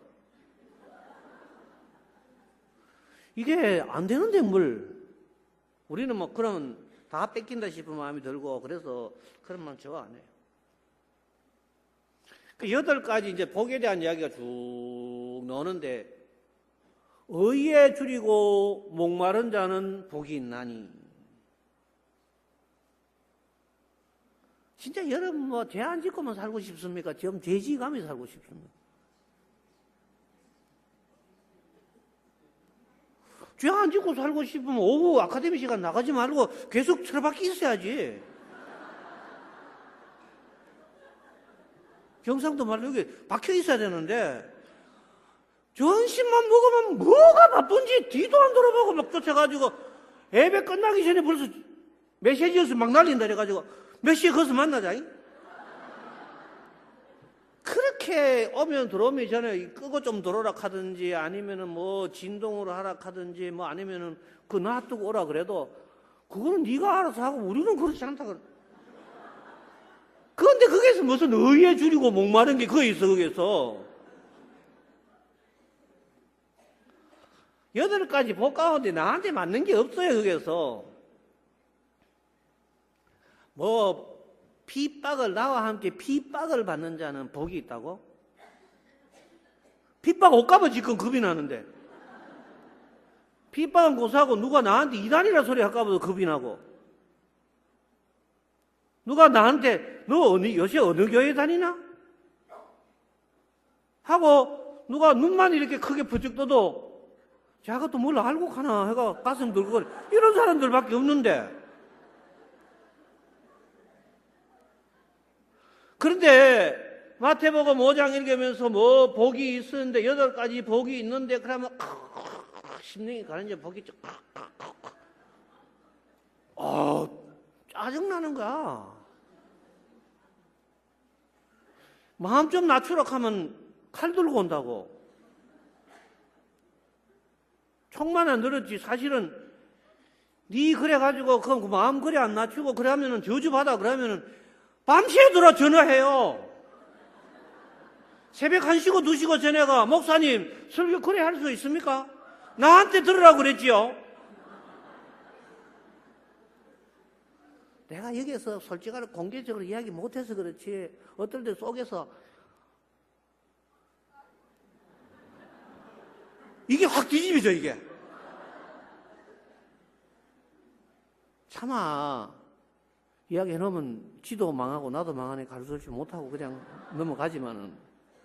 이게 안 되는데 뭘. 우리는 뭐 그러면 다 뺏긴다 싶은 마음이 들고 그래서 그런 마음 좋아 안 해요. 그 여덟 가지 이제 복에 대한 이야기가 쭉 나오는데 의에 줄이고 목마른 자는 복이 있나니. 진짜 여러분 뭐 죄 안 짓고만 살고 싶습니까? 좀 죄지감이 살고 싶습니까? 죄 안 짓고 살고 싶으면 오후 아카데미 시간 나가지 말고 계속 틀어박혀 있어야지. 경상도 말로 여기 박혀 있어야 되는데 점심만 먹으면 뭐가 바쁜지 뒤도 안 돌아보고 막 쫓아가지고 예배 끝나기 전에 벌써 메시지에서 막 날린다 그래가지고 몇 시에 거기서 만나자. 그렇게 오면 들어오기 전에 끄고 좀 들어오라 하든지 아니면은 뭐 진동으로 하라 하든지 뭐 아니면은 그 놔두고 오라 그래도 그거는 네가 알아서 하고 우리는 그렇지 않다 그래. 그런데 거기서 무슨 의에 줄이고 목마른 게 그거 있어 거기서. 여덟 가지 복 가운데 나한테 맞는 게 없어요 거기서. 뭐 핍박을 나와 함께 핍박을 받는 자는 복이 있다고? 핍박 옷값은 지금 겁이 나는데 핍박은 고사하고 누가 나한테 이단이라 소리 할까봐도 겁이 나고 누가 나한테 너 어느 요새 어느 교회 다니나? 하고 누가 눈만 이렇게 크게 부쩍 떠도 자가 또 뭘 알고 가나 해가 가슴 들고 이런 사람들밖에 없는데 그런데 마태복음 오 장 읽으면서 뭐 복이 있었는데 여덟 가지 복이 있는데 그러면 심령이 가는지 복이 좀 아, 짜증나는 거야. 마음 좀 낮추라 하면 칼 들고 온다고. 총만 안 들었지 사실은 네 그래가지고 그 마음 그래 안 낮추고 그러면은 저주받아 그러면은 밤새도록 전화해요. 새벽 한 시고 두 시고 전화가 목사님 설교 그래 할 수 있습니까? 나한테 들으라고 그랬지요. 내가 여기서 솔직하게 공개적으로 이야기 못해서 그렇지 어떨 때 속에서 이게 확 뒤집어져 이게. 차마 이야기 해놓으면 지도 망하고 나도 망하니 가르쳐주지 못하고 그냥 넘어가지만은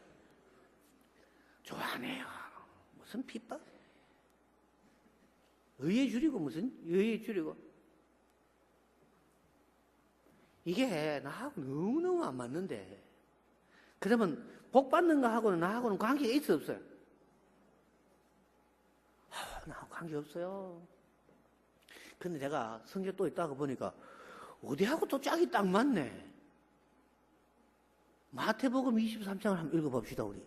좋아하네요. 무슨 핍박? 의에 줄이고 무슨 의에 줄이고 이게 나하고 너무너무 안 맞는데 그러면 복 받는 거하고는 나하고는 관계가 있어 없어요? 아, 나하고 관계 없어요. 근데 내가 성경 또 있다가 보니까 어디하고 또 짝이 딱 맞네. 마태복음 이십삼 장을 한번 읽어봅시다 우리.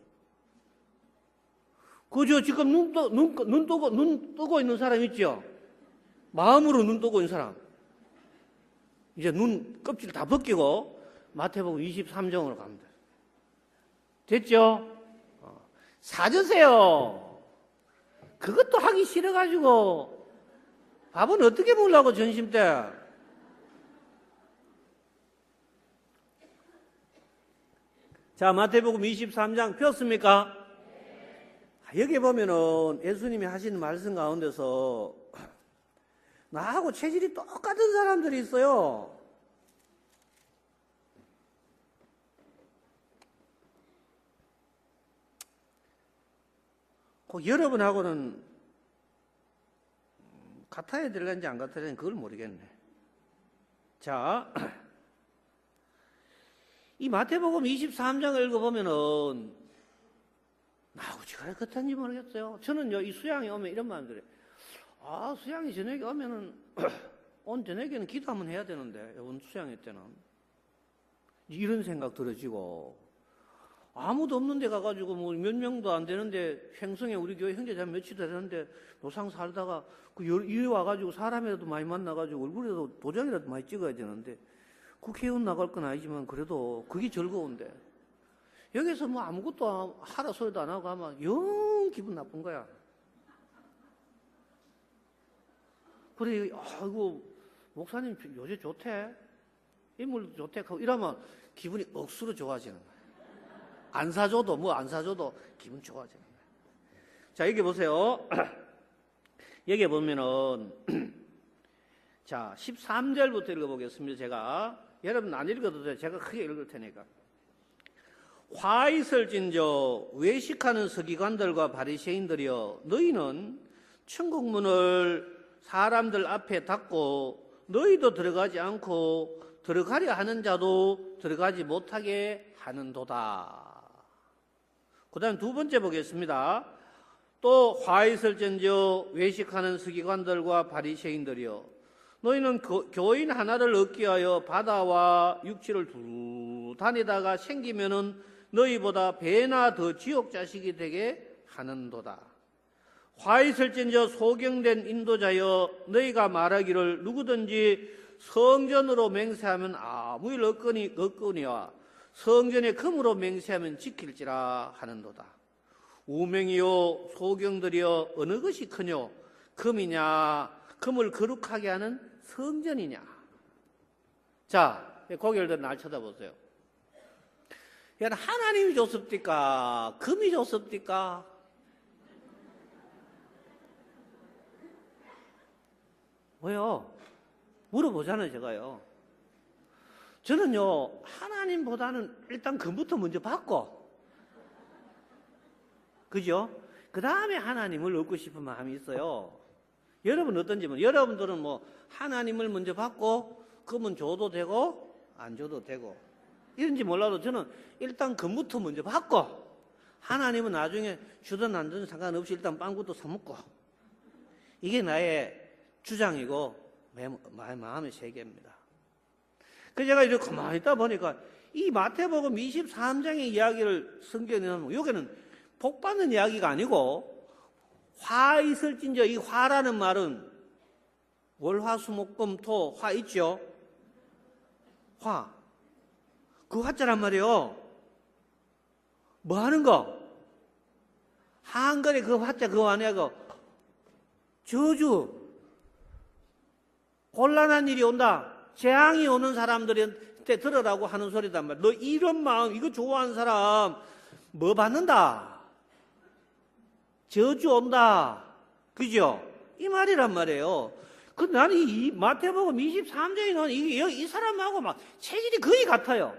그저 지금 눈, 떠, 눈, 눈, 뜨고, 눈 뜨고 있는 사람 있죠? 마음으로 눈 뜨고 있는 사람. 이제 눈 껍질 다 벗기고 마태복음 이십삼 장으로 갑니다. 됐죠? 어. 사주세요. 그것도 하기 싫어가지고 밥은 어떻게 먹으려고 점심 때. 자, 마태복음 이십삼 장 폈습니까? 여기 보면은 예수님이 하시는 말씀 가운데서 나하고 체질이 똑같은 사람들이 있어요. 꼭 여러분하고는 같아야 될는지 안 같아야 될는지 그걸 모르겠네. 자, 이 마태복음 이십삼 장을 읽어보면은 나하고 지가 같은지 모르겠어요. 저는요, 이 수양이 오면 이런 마음이 들어요. 아, 수양이 저녁에 오면은, 오늘 저녁에는 기도 한번 해야 되는데, 오늘 수양회 때는. 이런 생각 들어지고, 아무도 없는 데 가가지고 뭐 몇 명도 안 되는데, 횡성에 우리 교회 형제자매 며칠 되는데, 노상 살다가, 그 이리 와가지고 사람이라도 많이 만나가지고 얼굴에도 도장이라도 많이 찍어야 되는데, 국회의원 나갈 건 아니지만 그래도 그게 즐거운데, 여기서 뭐 아무것도 하라 소리도 안 하고 하면 영 기분 나쁜 거야. 그래, 아이고, 목사님 요새 좋대? 인물도 좋대? 하고 이러면 기분이 억수로 좋아지는 거야. 안 사줘도, 뭐 안 사줘도 기분 좋아지는 거야. 자, 여기 보세요. 여기 보면은, 자, 십삼 절부터 읽어보겠습니다. 제가. 여러분 안 읽어도 돼요. 제가 크게 읽을 테니까. 화 있을진저 외식하는 서기관들과 바리새인들이여 너희는 천국문을 사람들 앞에 닫고 너희도 들어가지 않고 들어가려 하는 자도 들어가지 못하게 하는도다. 그 다음 두 번째 보겠습니다. 또 화 있을진저 외식하는 서기관들과 바리새인들이여 너희는 교, 교인 하나를 얻기 위하여 바다와 육지를 두루 다니다가 생기면은 너희보다 배나 더 지옥 자식이 되게 하는도다. 화 있을진저 소경된 인도자여 너희가 말하기를 누구든지 성전으로 맹세하면 아무 일 없거니, 없거니와 성전의 금으로 맹세하면 지킬지라 하는도다. 우명이요 소경들이여 어느 것이 크뇨 금이냐 금을 거룩하게 하는 성전이냐. 자, 고개를 날 쳐다보세요. 하나님이 좋습니까? 금이 좋습니까? 왜요? 물어보잖아요, 제가요. 저는요, 하나님보다는 일단 금부터 먼저 받고, 그죠? 그 다음에 하나님을 얻고 싶은 마음이 있어요. 여러분 어떤지, 뭐, 여러분들은 뭐, 하나님을 먼저 받고, 금은 줘도 되고, 안 줘도 되고, 이런지 몰라도 저는 일단 금부터 먼저 받고, 하나님은 나중에 주든 안 주든 상관없이 일단 빵부터 사먹고, 이게 나의 주장이고, 마음의 세계입니다. 그래서 제가 이렇게 가만히 있다 보니까 이 마태복음 이십삼 장의 이야기를 성경에 넣으면 여기는 복 받는 이야기가 아니고 화 있을진저 이 화라는 말은 월화수목금토 화 있죠? 화. 그 화자란 말이에요. 뭐 하는 거? 한글에 그 화자 그거 아니야? 저주. 곤란한 일이 온다. 재앙이 오는 사람들한테 들으라고 하는 소리단 말이야. 너 이런 마음, 이거 좋아하는 사람 뭐 받는다? 저주 온다. 그죠? 이 말이란 말이에요. 그 나는 이 마태복음 이십삼 장에 나오는 이, 이 사람하고 막 체질이 거의 같아요.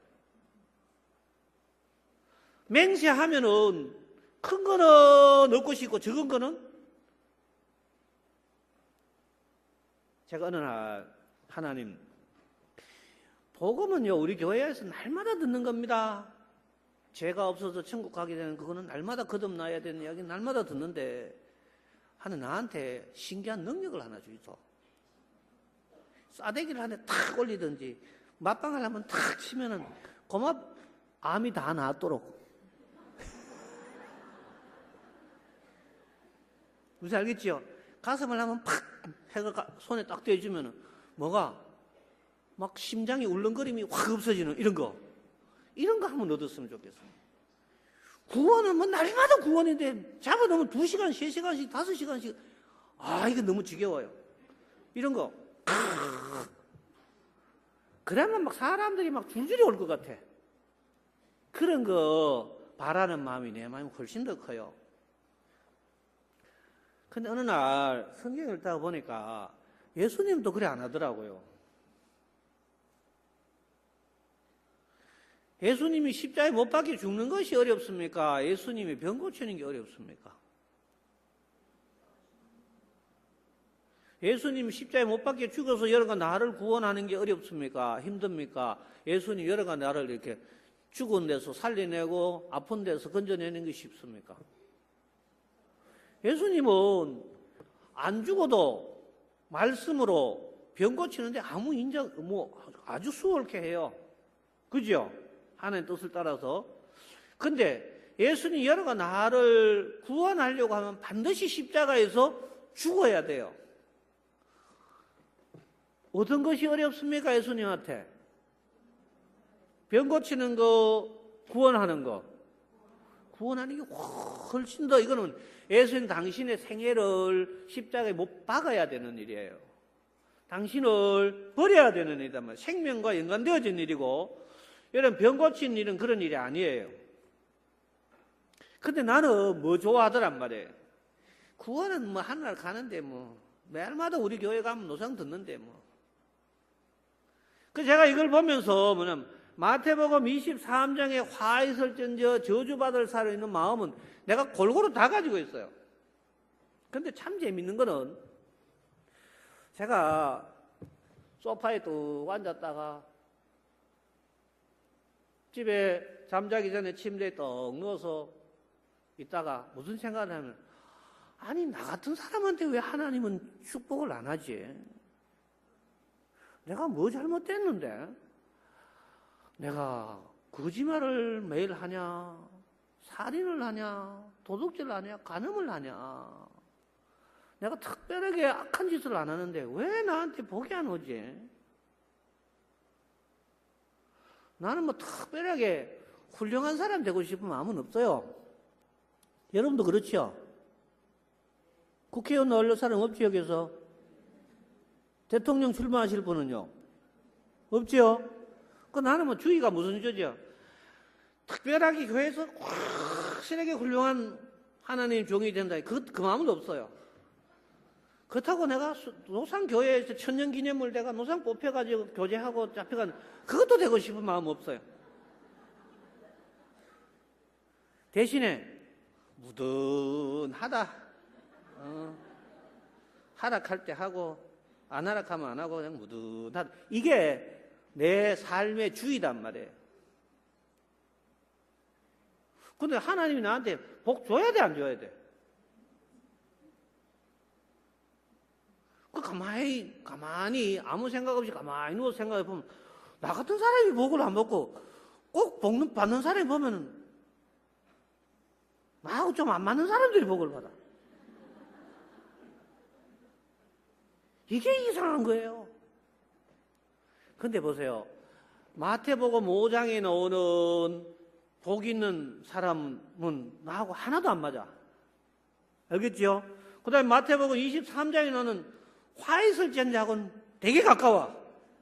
맹세하면은 큰 거는 얻고 싶고 적은 거는 제가 어느 날 하나님 복음은요 우리 교회에서 날마다 듣는 겁니다. 죄가 없어서 천국 가게 되는 그거는 날마다 거듭나야 되는 이야기 날마다 듣는데 하는 나한테 신기한 능력을 하나 주이소. 싸대기를 한 대 탁 올리든지 맞방을 한번 탁 치면은 고맙 암이 다 나았도록. 무슨 알겠지요? 가슴을 한번 팍 해가 손에 딱 대주면은 뭐가 막 심장이 울렁거림이 확 없어지는 이런 거 이런 거 한번 얻었으면 좋겠어요. 구원은 뭐 날마다 구원인데 잡아놓으면 두 시간, 세 시간씩, 다섯 시간씩 아 이거 너무 지겨워요. 이런 거 그러면 막 사람들이 막 줄줄이 올 것 같아. 그런 거 바라는 마음이 내 마음이 훨씬 더 커요. 근데 어느 날 성경을 읽다 보니까 예수님도 그래 안 하더라고요. 예수님이 십자가에 못 박혀 죽는 것이 어렵습니까? 예수님이 병 고치는 게 어렵습니까? 예수님이 십자가에 못 박혀 죽어서 여러가 나를 구원하는 게 어렵습니까? 힘듭니까? 예수님 여러가 나를 이렇게 죽은 데서 살려내고 아픈 데서 건져내는 게 쉽습니까? 예수님은 안 죽어도 말씀으로 병 고치는데 아무 인정, 뭐, 아주 수월케 해요. 그죠? 하나님의 뜻을 따라서. 근데 예수님 여러가 나를 구원하려고 하면 반드시 십자가에서 죽어야 돼요. 어떤 것이 어렵습니까? 예수님한테. 병 고치는 거, 구원하는 거. 구원하는 게 훨씬 더 이거는 예수님 당신의 생애를 십자가에 못 박아야 되는 일이에요. 당신을 버려야 되는 일이란 말이에요. 생명과 연관되어진 일이고 여러분 병 고친 일은 그런 일이 아니에요. 근데 나는 뭐 좋아하더란 말이에요. 구원은 뭐 하늘 가는데 뭐 매일마다 우리 교회 가면 노상 듣는데 뭐. 그래서 제가 이걸 보면서 뭐냐면 마태복음 이십삼 장에 화 있을진저 저주받을 사로 있는 마음은 내가 골고루 다 가지고 있어요. 근데 참 재밌는 거는 제가 소파에 뚝 앉았다가 집에 잠자기 전에 침대에 떡 누워서 있다가 무슨 생각을 하면 아니, 나 같은 사람한테 왜 하나님은 축복을 안 하지? 내가 뭐 잘못됐는데? 내가 거짓말을 매일 하냐? 살인을 하냐? 도둑질을 하냐? 간음을 하냐? 내가 특별하게 악한 짓을 안 하는데 왜 나한테 복이 안 오지? 나는 뭐 특별하게 훌륭한 사람 되고 싶은 마음은 없어요. 여러분도 그렇죠? 국회의원 나올 사람 없지, 여기서? 대통령 출마하실 분은요? 없지요? 그 나는 뭐 주의가 무슨 죄죠? 특별하게 교회에서 확실하게 훌륭한 하나님 종이 된다. 그, 그 마음은 없어요. 그렇다고 내가 노상교회에서 천년기념을 내가 노상 뽑혀가지고 교제하고 잡혀간 그것도 되고 싶은 마음 없어요. 대신에 무든하다. 어, 하락할 때 하고 안 하락하면 안 하고 그냥 무든하다. 이게 내 삶의 주의단 말이에요. 근데 하나님이 나한테 복 줘야 돼, 안 줘야 돼? 그 가만히 가만히 아무 생각 없이 가만히 누워서 생각해 보면 나 같은 사람이 복을 안 받고 꼭 복 받는 사람이 보면은 나하고 좀 안 맞는 사람들이 복을 받아. 이게 이상한 거예요. 근데 보세요. 마태복음 오 장에 나오는 복 있는 사람은 나하고 하나도 안 맞아. 알겠죠? 그 다음에 마태복음 이십삼 장에 나오는 화 있을 자하고는 되게 가까워.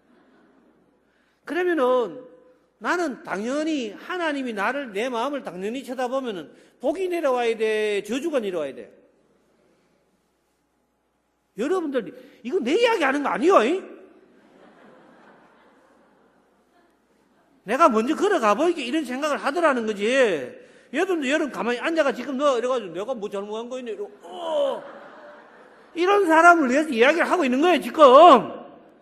그러면은 나는 당연히 하나님이 나를, 내 마음을 당연히 쳐다보면은 복이 내려와야 돼, 저주가 내려와야 돼. 여러분들, 이거 내 이야기 하는 거 아니요? 이? 내가 먼저 걸어가 보이게 이런 생각을 하더라는 거지. 여러분도 여러분 가만히 앉아가 지금 너 이래가지고 내가 뭐 잘못한 거 있네. 이러고, 어. 이런 사람을 위해서 이야기를 하고 있는 거예요, 지금.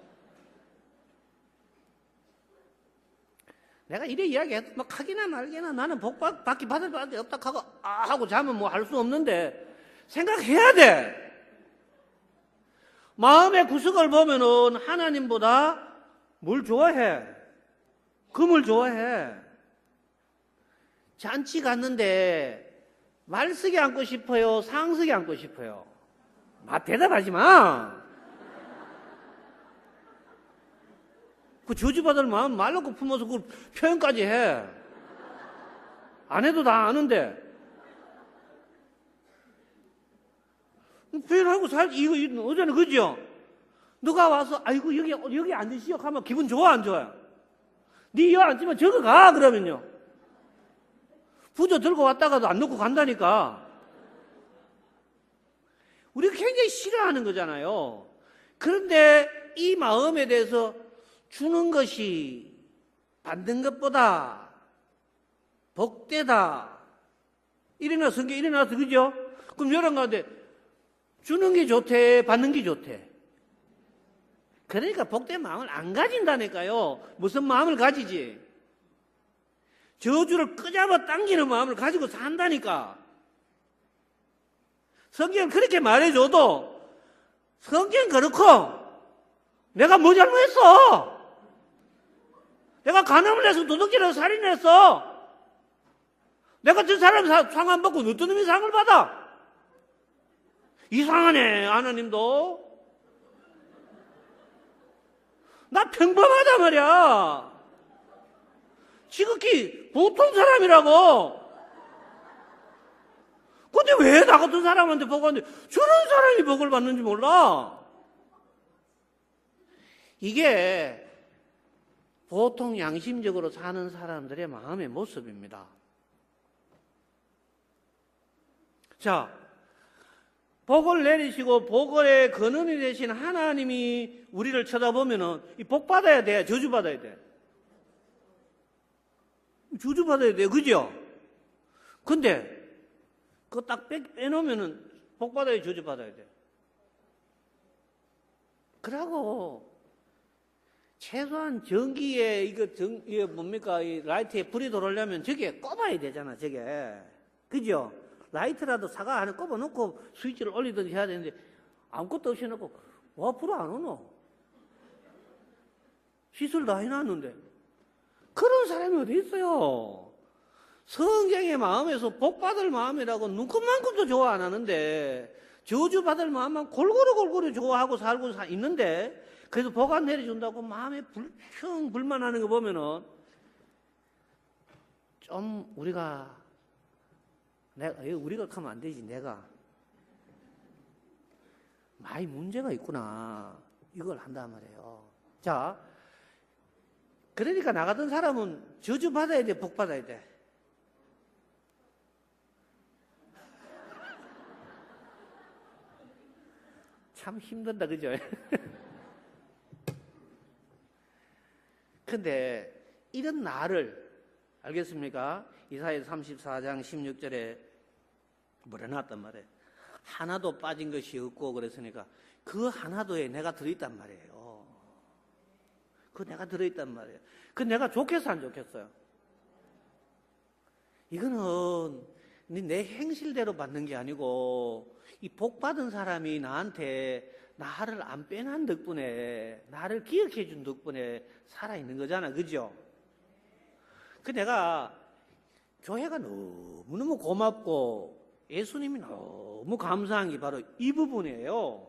내가 이래 이야기해도 막 하기나 말기나 나는 복 받기 받을 받을 없다 하고 아 하고 자면 뭐 할 수 없는데 생각해야 돼. 마음의 구석을 보면은 하나님보다 뭘 좋아해? 금을 좋아해. 잔치 갔는데 말석에 앉고 싶어요? 상석에 앉고 싶어요? 아, 대답하지 마. 그 저주받을 마음 말 놓고 품어서 그 표현까지 해. 안 해도 다 아는데. 표현하고 살, 이거, 이거 어제는 그죠? 누가 와서, 아이고, 여기, 여기 앉으시오 하면 기분 좋아, 안 좋아요? 니 여기 앉으면 저거 가, 그러면요. 부저 들고 왔다가도 안 놓고 간다니까. 우리가 굉장히 싫어하는 거잖아요. 그런데 이 마음에 대해서 주는 것이 받는 것보다 복되다. 이래나 성경 일어나서 그죠? 그럼 여러분 가운데 주는 게 좋대, 받는 게 좋대. 그러니까 복된 마음을 안 가진다니까요. 무슨 마음을 가지지? 저주를 끄잡아 당기는 마음을 가지고 산다니까. 성경은 그렇게 말해줘도 성경은 그렇고 내가 뭐 잘못했어? 내가 간음을 해서 도둑질해서 살인했어. 내가 저 사람 상 안 받고 어떤 놈이 상을 받아? 이상하네, 하나님도. 나 평범하단 말이야. 지극히 보통 사람이라고. 근데 왜 나 같은 사람한테 복 받는데 저런 사람이 복을 받는지 몰라? 이게 보통 양심적으로 사는 사람들의 마음의 모습입니다. 자, 복을 내리시고 복의 근원이 되신 하나님이 우리를 쳐다보면은 이 복 받아야 돼, 저주 받아야 돼. 저주 받아야 돼, 그죠? 근데 그거 딱 빼, 빼놓으면은 복 받아야 저주 받아야 돼. 그러고 최소한 전기에 이거 전 이게 뭡니까 이 라이트에 불이 들어오려면 저게 꼽아야 되잖아, 저게. 그죠? 라이트라도 사과 안에 꼽아놓고 스위치를 올리든지 해야 되는데 아무것도 없이 해놓고 와 불 안 오노? 시술 다 해놨는데 그런 사람이 어디 있어요? 성경의 마음에서 복받을 마음이라고 눈곱만큼도 좋아 안 하는데 저주받을 마음만 골고루 골고루 좋아하고 살고 사, 있는데 그래서 복 안 내려준다고 마음에 불평 불만하는 거 보면은 좀 우리가 내가 우리가 하면 안 되지. 내가 많이 문제가 있구나 이걸 한단 말이에요. 자, 그러니까 나 같은 사람은 저주 받아야 돼, 복 받아야 돼? 참 힘든다, 그죠? 근데 이런 나를 알겠습니까? 이사야 삼십사 장 십육 절에 뭐라 놨단 말이에요. 하나도 빠진 것이 없고 그랬으니까 그 하나도에 내가 들어있단 말이에요. 그 내가 들어있단 말이에요. 그 내가 좋겠어 안 좋겠어요? 이거는 내 행실대로 받는 게 아니고 이 복 받은 사람이 나한테 나를 안 빼난 덕분에 나를 기억해 준 덕분에 살아있는 거잖아. 그죠? 그 내가 교회가 너무너무 고맙고 예수님이 너무 감사한 게 바로 이 부분이에요.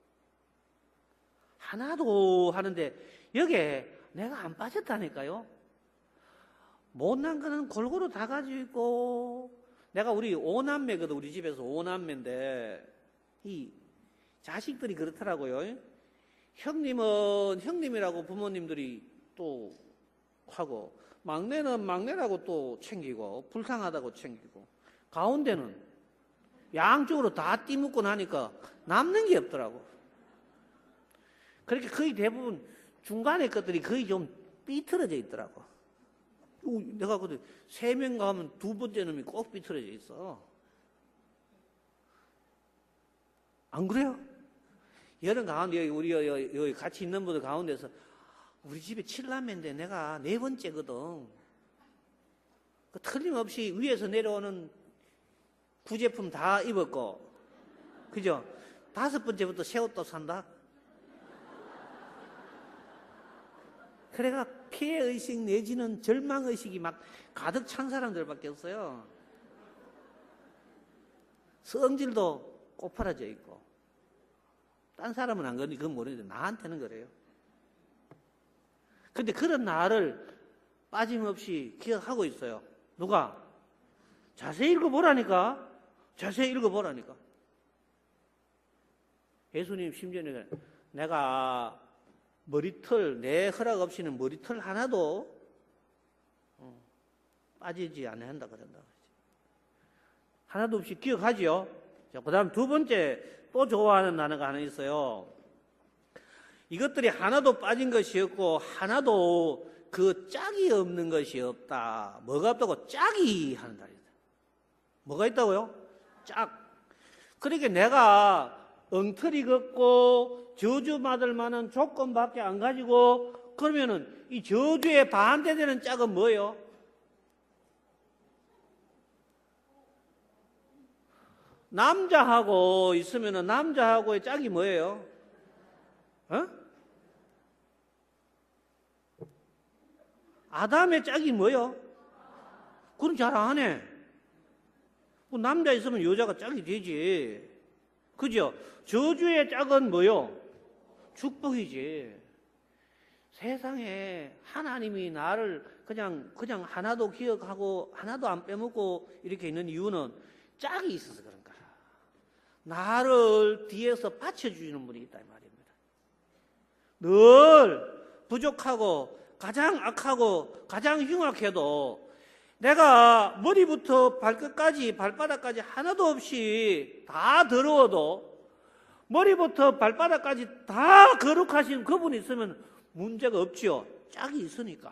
하나도 하는데 여기에 내가 안 빠졌다니까요. 못난 거는 골고루 다 가지고 있고 내가 우리 오남매거든. 우리 집에서 오남매인데 이 자식들이 그렇더라고요. 형님은 형님이라고 부모님들이 또 하고 막내는 막내라고 또 챙기고 불쌍하다고 챙기고 가운데는 양쪽으로 다 띠묻고 나니까 남는 게 없더라고. 그렇게 거의 대부분 중간에 것들이 거의 좀 삐뚤어져 있더라고. 내가 그때 세 명 가면 두 번째 놈이 꼭 삐뚤어져 있어. 안 그래요? 여름 가운데 여기 우리 여기, 여기 같이 있는 분들 가운데서 우리 집에 칠남매인데 내가 네 번째거든. 그 틀림없이 위에서 내려오는 구제품 다 입었고, 그죠? 다섯 번째부터 새 옷도 산다. 그래가 피해의식 내지는 절망의식이 막 가득 찬 사람들밖에 없어요. 성질도 꼬파라져 있고. 딴 사람은 안 그러니 그건 모르는데 나한테는 그래요. 근데 그런 나를 빠짐없이 기억하고 있어요. 누가? 자세히 읽어보라니까. 자세히 읽어보라니까. 예수님 심지어 내가 머리털, 내 허락 없이는 머리털 하나도 빠지지 않아야 한다 그런다. 하나도 없이 기억하지요. 자, 그 다음 두 번째 또 좋아하는 단어가 하나 있어요. 이것들이 하나도 빠진 것이 없고 하나도 그 짝이 없는 것이 없다. 뭐가 없다고? 짝이 하는 단어입니다. 뭐가 있다고요? 짝. 그러니까 내가 엉터리 걷고 저주받을 만한 조건밖에 안 가지고 그러면은 이 저주에 반대되는 짝은 뭐예요? 남자하고 있으면은 남자하고의 짝이 뭐예요? 어? 아담의 짝이 뭐예요? 그건 잘 안 해. 뭐 남자 있으면 여자가 짝이 되지. 그죠? 저주의 짝은 뭐요? 축복이지. 세상에 하나님이 나를 그냥, 그냥 하나도 기억하고 하나도 안 빼먹고 이렇게 있는 이유는 짝이 있어서 그런 거야. 나를 뒤에서 받쳐주시는 분이 있다 이 말입니다. 늘 부족하고 가장 악하고 가장 흉악해도 내가 머리부터 발끝까지 발바닥까지 하나도 없이 다 더러워도 머리부터 발바닥까지 다 거룩하신 그분이 있으면 문제가 없지요. 짝이 있으니까.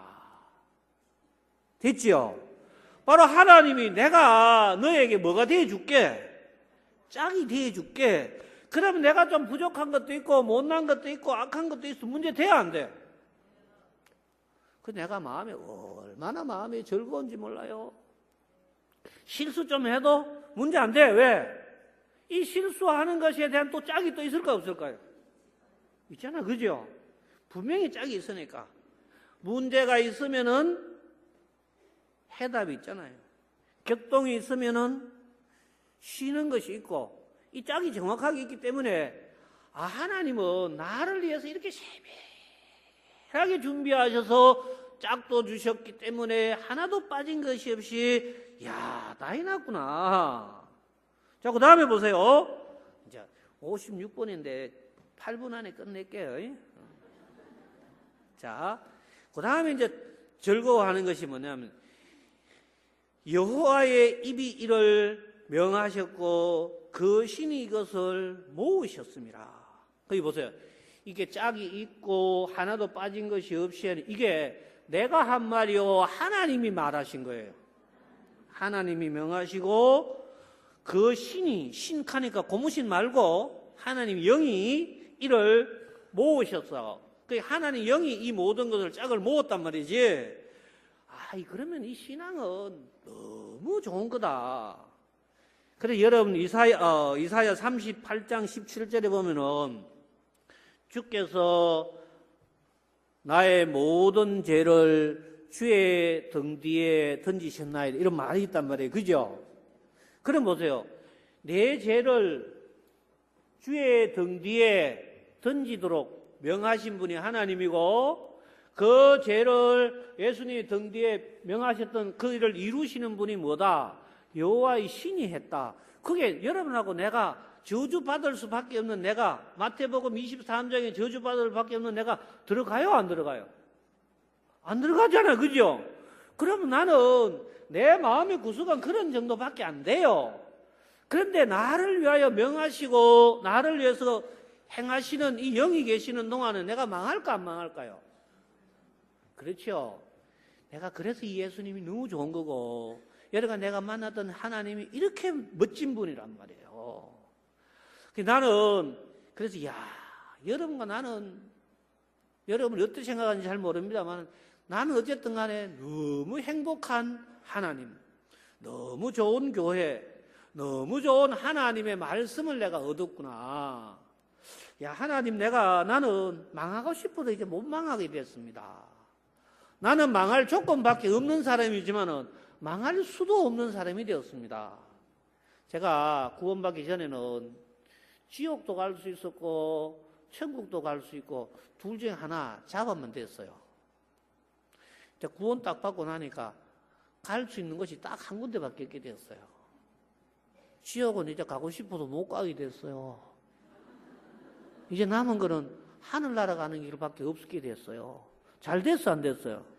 됐지요? 바로 하나님이 내가 너에게 뭐가 되어줄게? 짝이 되어줄게. 그러면 내가 좀 부족한 것도 있고 못난 것도 있고 악한 것도 있어. 문제 돼야 안 돼? 그 내가 마음에 얼마나 마음이 즐거운지 몰라요. 실수 좀 해도 문제 안 돼. 왜? 이 실수하는 것에 대한 또 짝이 또 있을까요, 없을까요? 있잖아, 그죠? 분명히 짝이 있으니까. 문제가 있으면은 해답이 있잖아요. 격동이 있으면은 쉬는 것이 있고, 이 짝이 정확하게 있기 때문에, 아, 하나님은 나를 위해서 이렇게 세밀하게 준비하셔서 짝도 주셨기 때문에 하나도 빠진 것이 없이, 야, 나이 났구나. 자, 그 다음에 보세요. 이제 오십육 번인데 팔 분 안에 끝낼게요. 자, 그 다음에 이제 즐거워하는 것이 뭐냐면, 여호와의 입이 이를 명하셨고 그 신이 이것을 모으셨습니다. 거기 보세요. 이게 짝이 있고 하나도 빠진 것이 없이, 이게 내가 한 말이요, 하나님이 말하신 거예요. 하나님이 명하시고 그 신이, 신카니까 고무신 말고 하나님 영이 이를 모으셨어. 그 하나님 영이 이 모든 것을 짝을 모았단 말이지. 아, 그러면 이 신앙은 너무 좋은 거다. 그래, 여러분, 이사야, 어, 이사야 삼십팔 장 십칠 절에 보면은 주께서 나의 모든 죄를 주의 등 뒤에 던지셨나이다, 이런 말이 있단 말이에요. 그죠? 그럼 보세요. 내 죄를 주의 등 뒤에 던지도록 명하신 분이 하나님이고, 그 죄를 예수님이 등 뒤에 명하셨던 그 일을 이루시는 분이 뭐다? 여호와의 신이 했다. 그게 여러분하고 내가 저주받을 수밖에 없는, 내가 마태복음 이십삼 장에 저주받을 수밖에 없는 내가 들어가요, 안 들어가요? 안 들어가잖아요, 그죠? 그러면 나는 내 마음의 구속은 그런 정도밖에 안 돼요. 그런데 나를 위하여 명하시고 나를 위해서 행하시는 이 영이 계시는 동안은 내가 망할까 안 망할까요? 그렇죠. 내가 그래서 이 예수님이 너무 좋은 거고, 여러가 내가 만났던 하나님이 이렇게 멋진 분이란 말이에요. 나는 그래서 야, 여러분과 나는, 여러분이 어떻게 생각하는지 잘 모릅니다만, 나는 어쨌든 간에 너무 행복한 하나님, 너무 좋은 교회, 너무 좋은 하나님의 말씀을 내가 얻었구나. 야, 하나님, 내가, 나는 망하고 싶어도 이제 못 망하게 됐습니다. 나는 망할 조건밖에 없는 사람이지만은 망할 수도 없는 사람이 되었습니다. 제가 구원받기 전에는 지옥도 갈 수 있었고 천국도 갈 수 있고 둘 중에 하나 잡으면 됐어요. 구원 딱 받고 나니까 갈 수 있는 것이 딱 한 군데밖에 없게 됐어요. 지옥은 이제 가고 싶어도 못 가게 됐어요. 이제 남은 거는 하늘나라 가는 길밖에 없게 됐어요. 잘 됐어, 안 됐어요?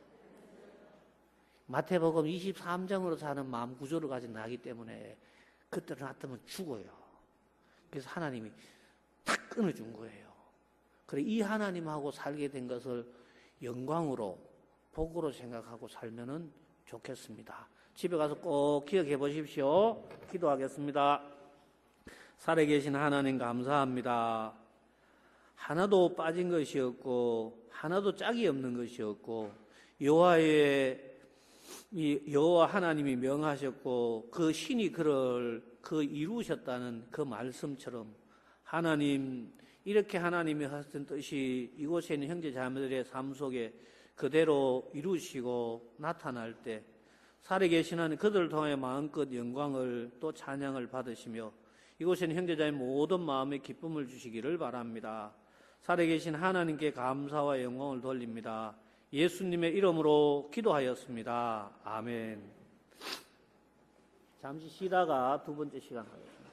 마태복음 이십삼 장으로 사는 마음 구조를 가진 나기 때문에 그때를 놔두면 죽어요. 그래서 하나님이 탁 끊어준 거예요. 그래, 이 하나님하고 살게 된 것을 영광으로, 복으로 생각하고 살면은 좋겠습니다. 집에 가서 꼭 기억해 보십시오. 기도하겠습니다. 살아계신 하나님 감사합니다. 하나도 빠진 것이 없고 하나도 짝이 없는 것이 없고, 여호와의 이 여호와 하나님이 명하셨고 그 신이 그를 그 이루셨다는 그 말씀처럼, 하나님, 이렇게 하나님이 하셨던 뜻이 이곳에 있는 형제 자매들의 삶 속에 그대로 이루시고 나타날 때 살아계신 하나님, 그들을 통해 마음껏 영광을 또 찬양을 받으시며 이곳에 있는 형제 자매 모든 마음의 기쁨을 주시기를 바랍니다. 살아계신 하나님께 감사와 영광을 돌립니다. 예수님의 이름으로 기도하였습니다. 아멘. 잠시 쉬다가 두 번째 시간 하겠습니다.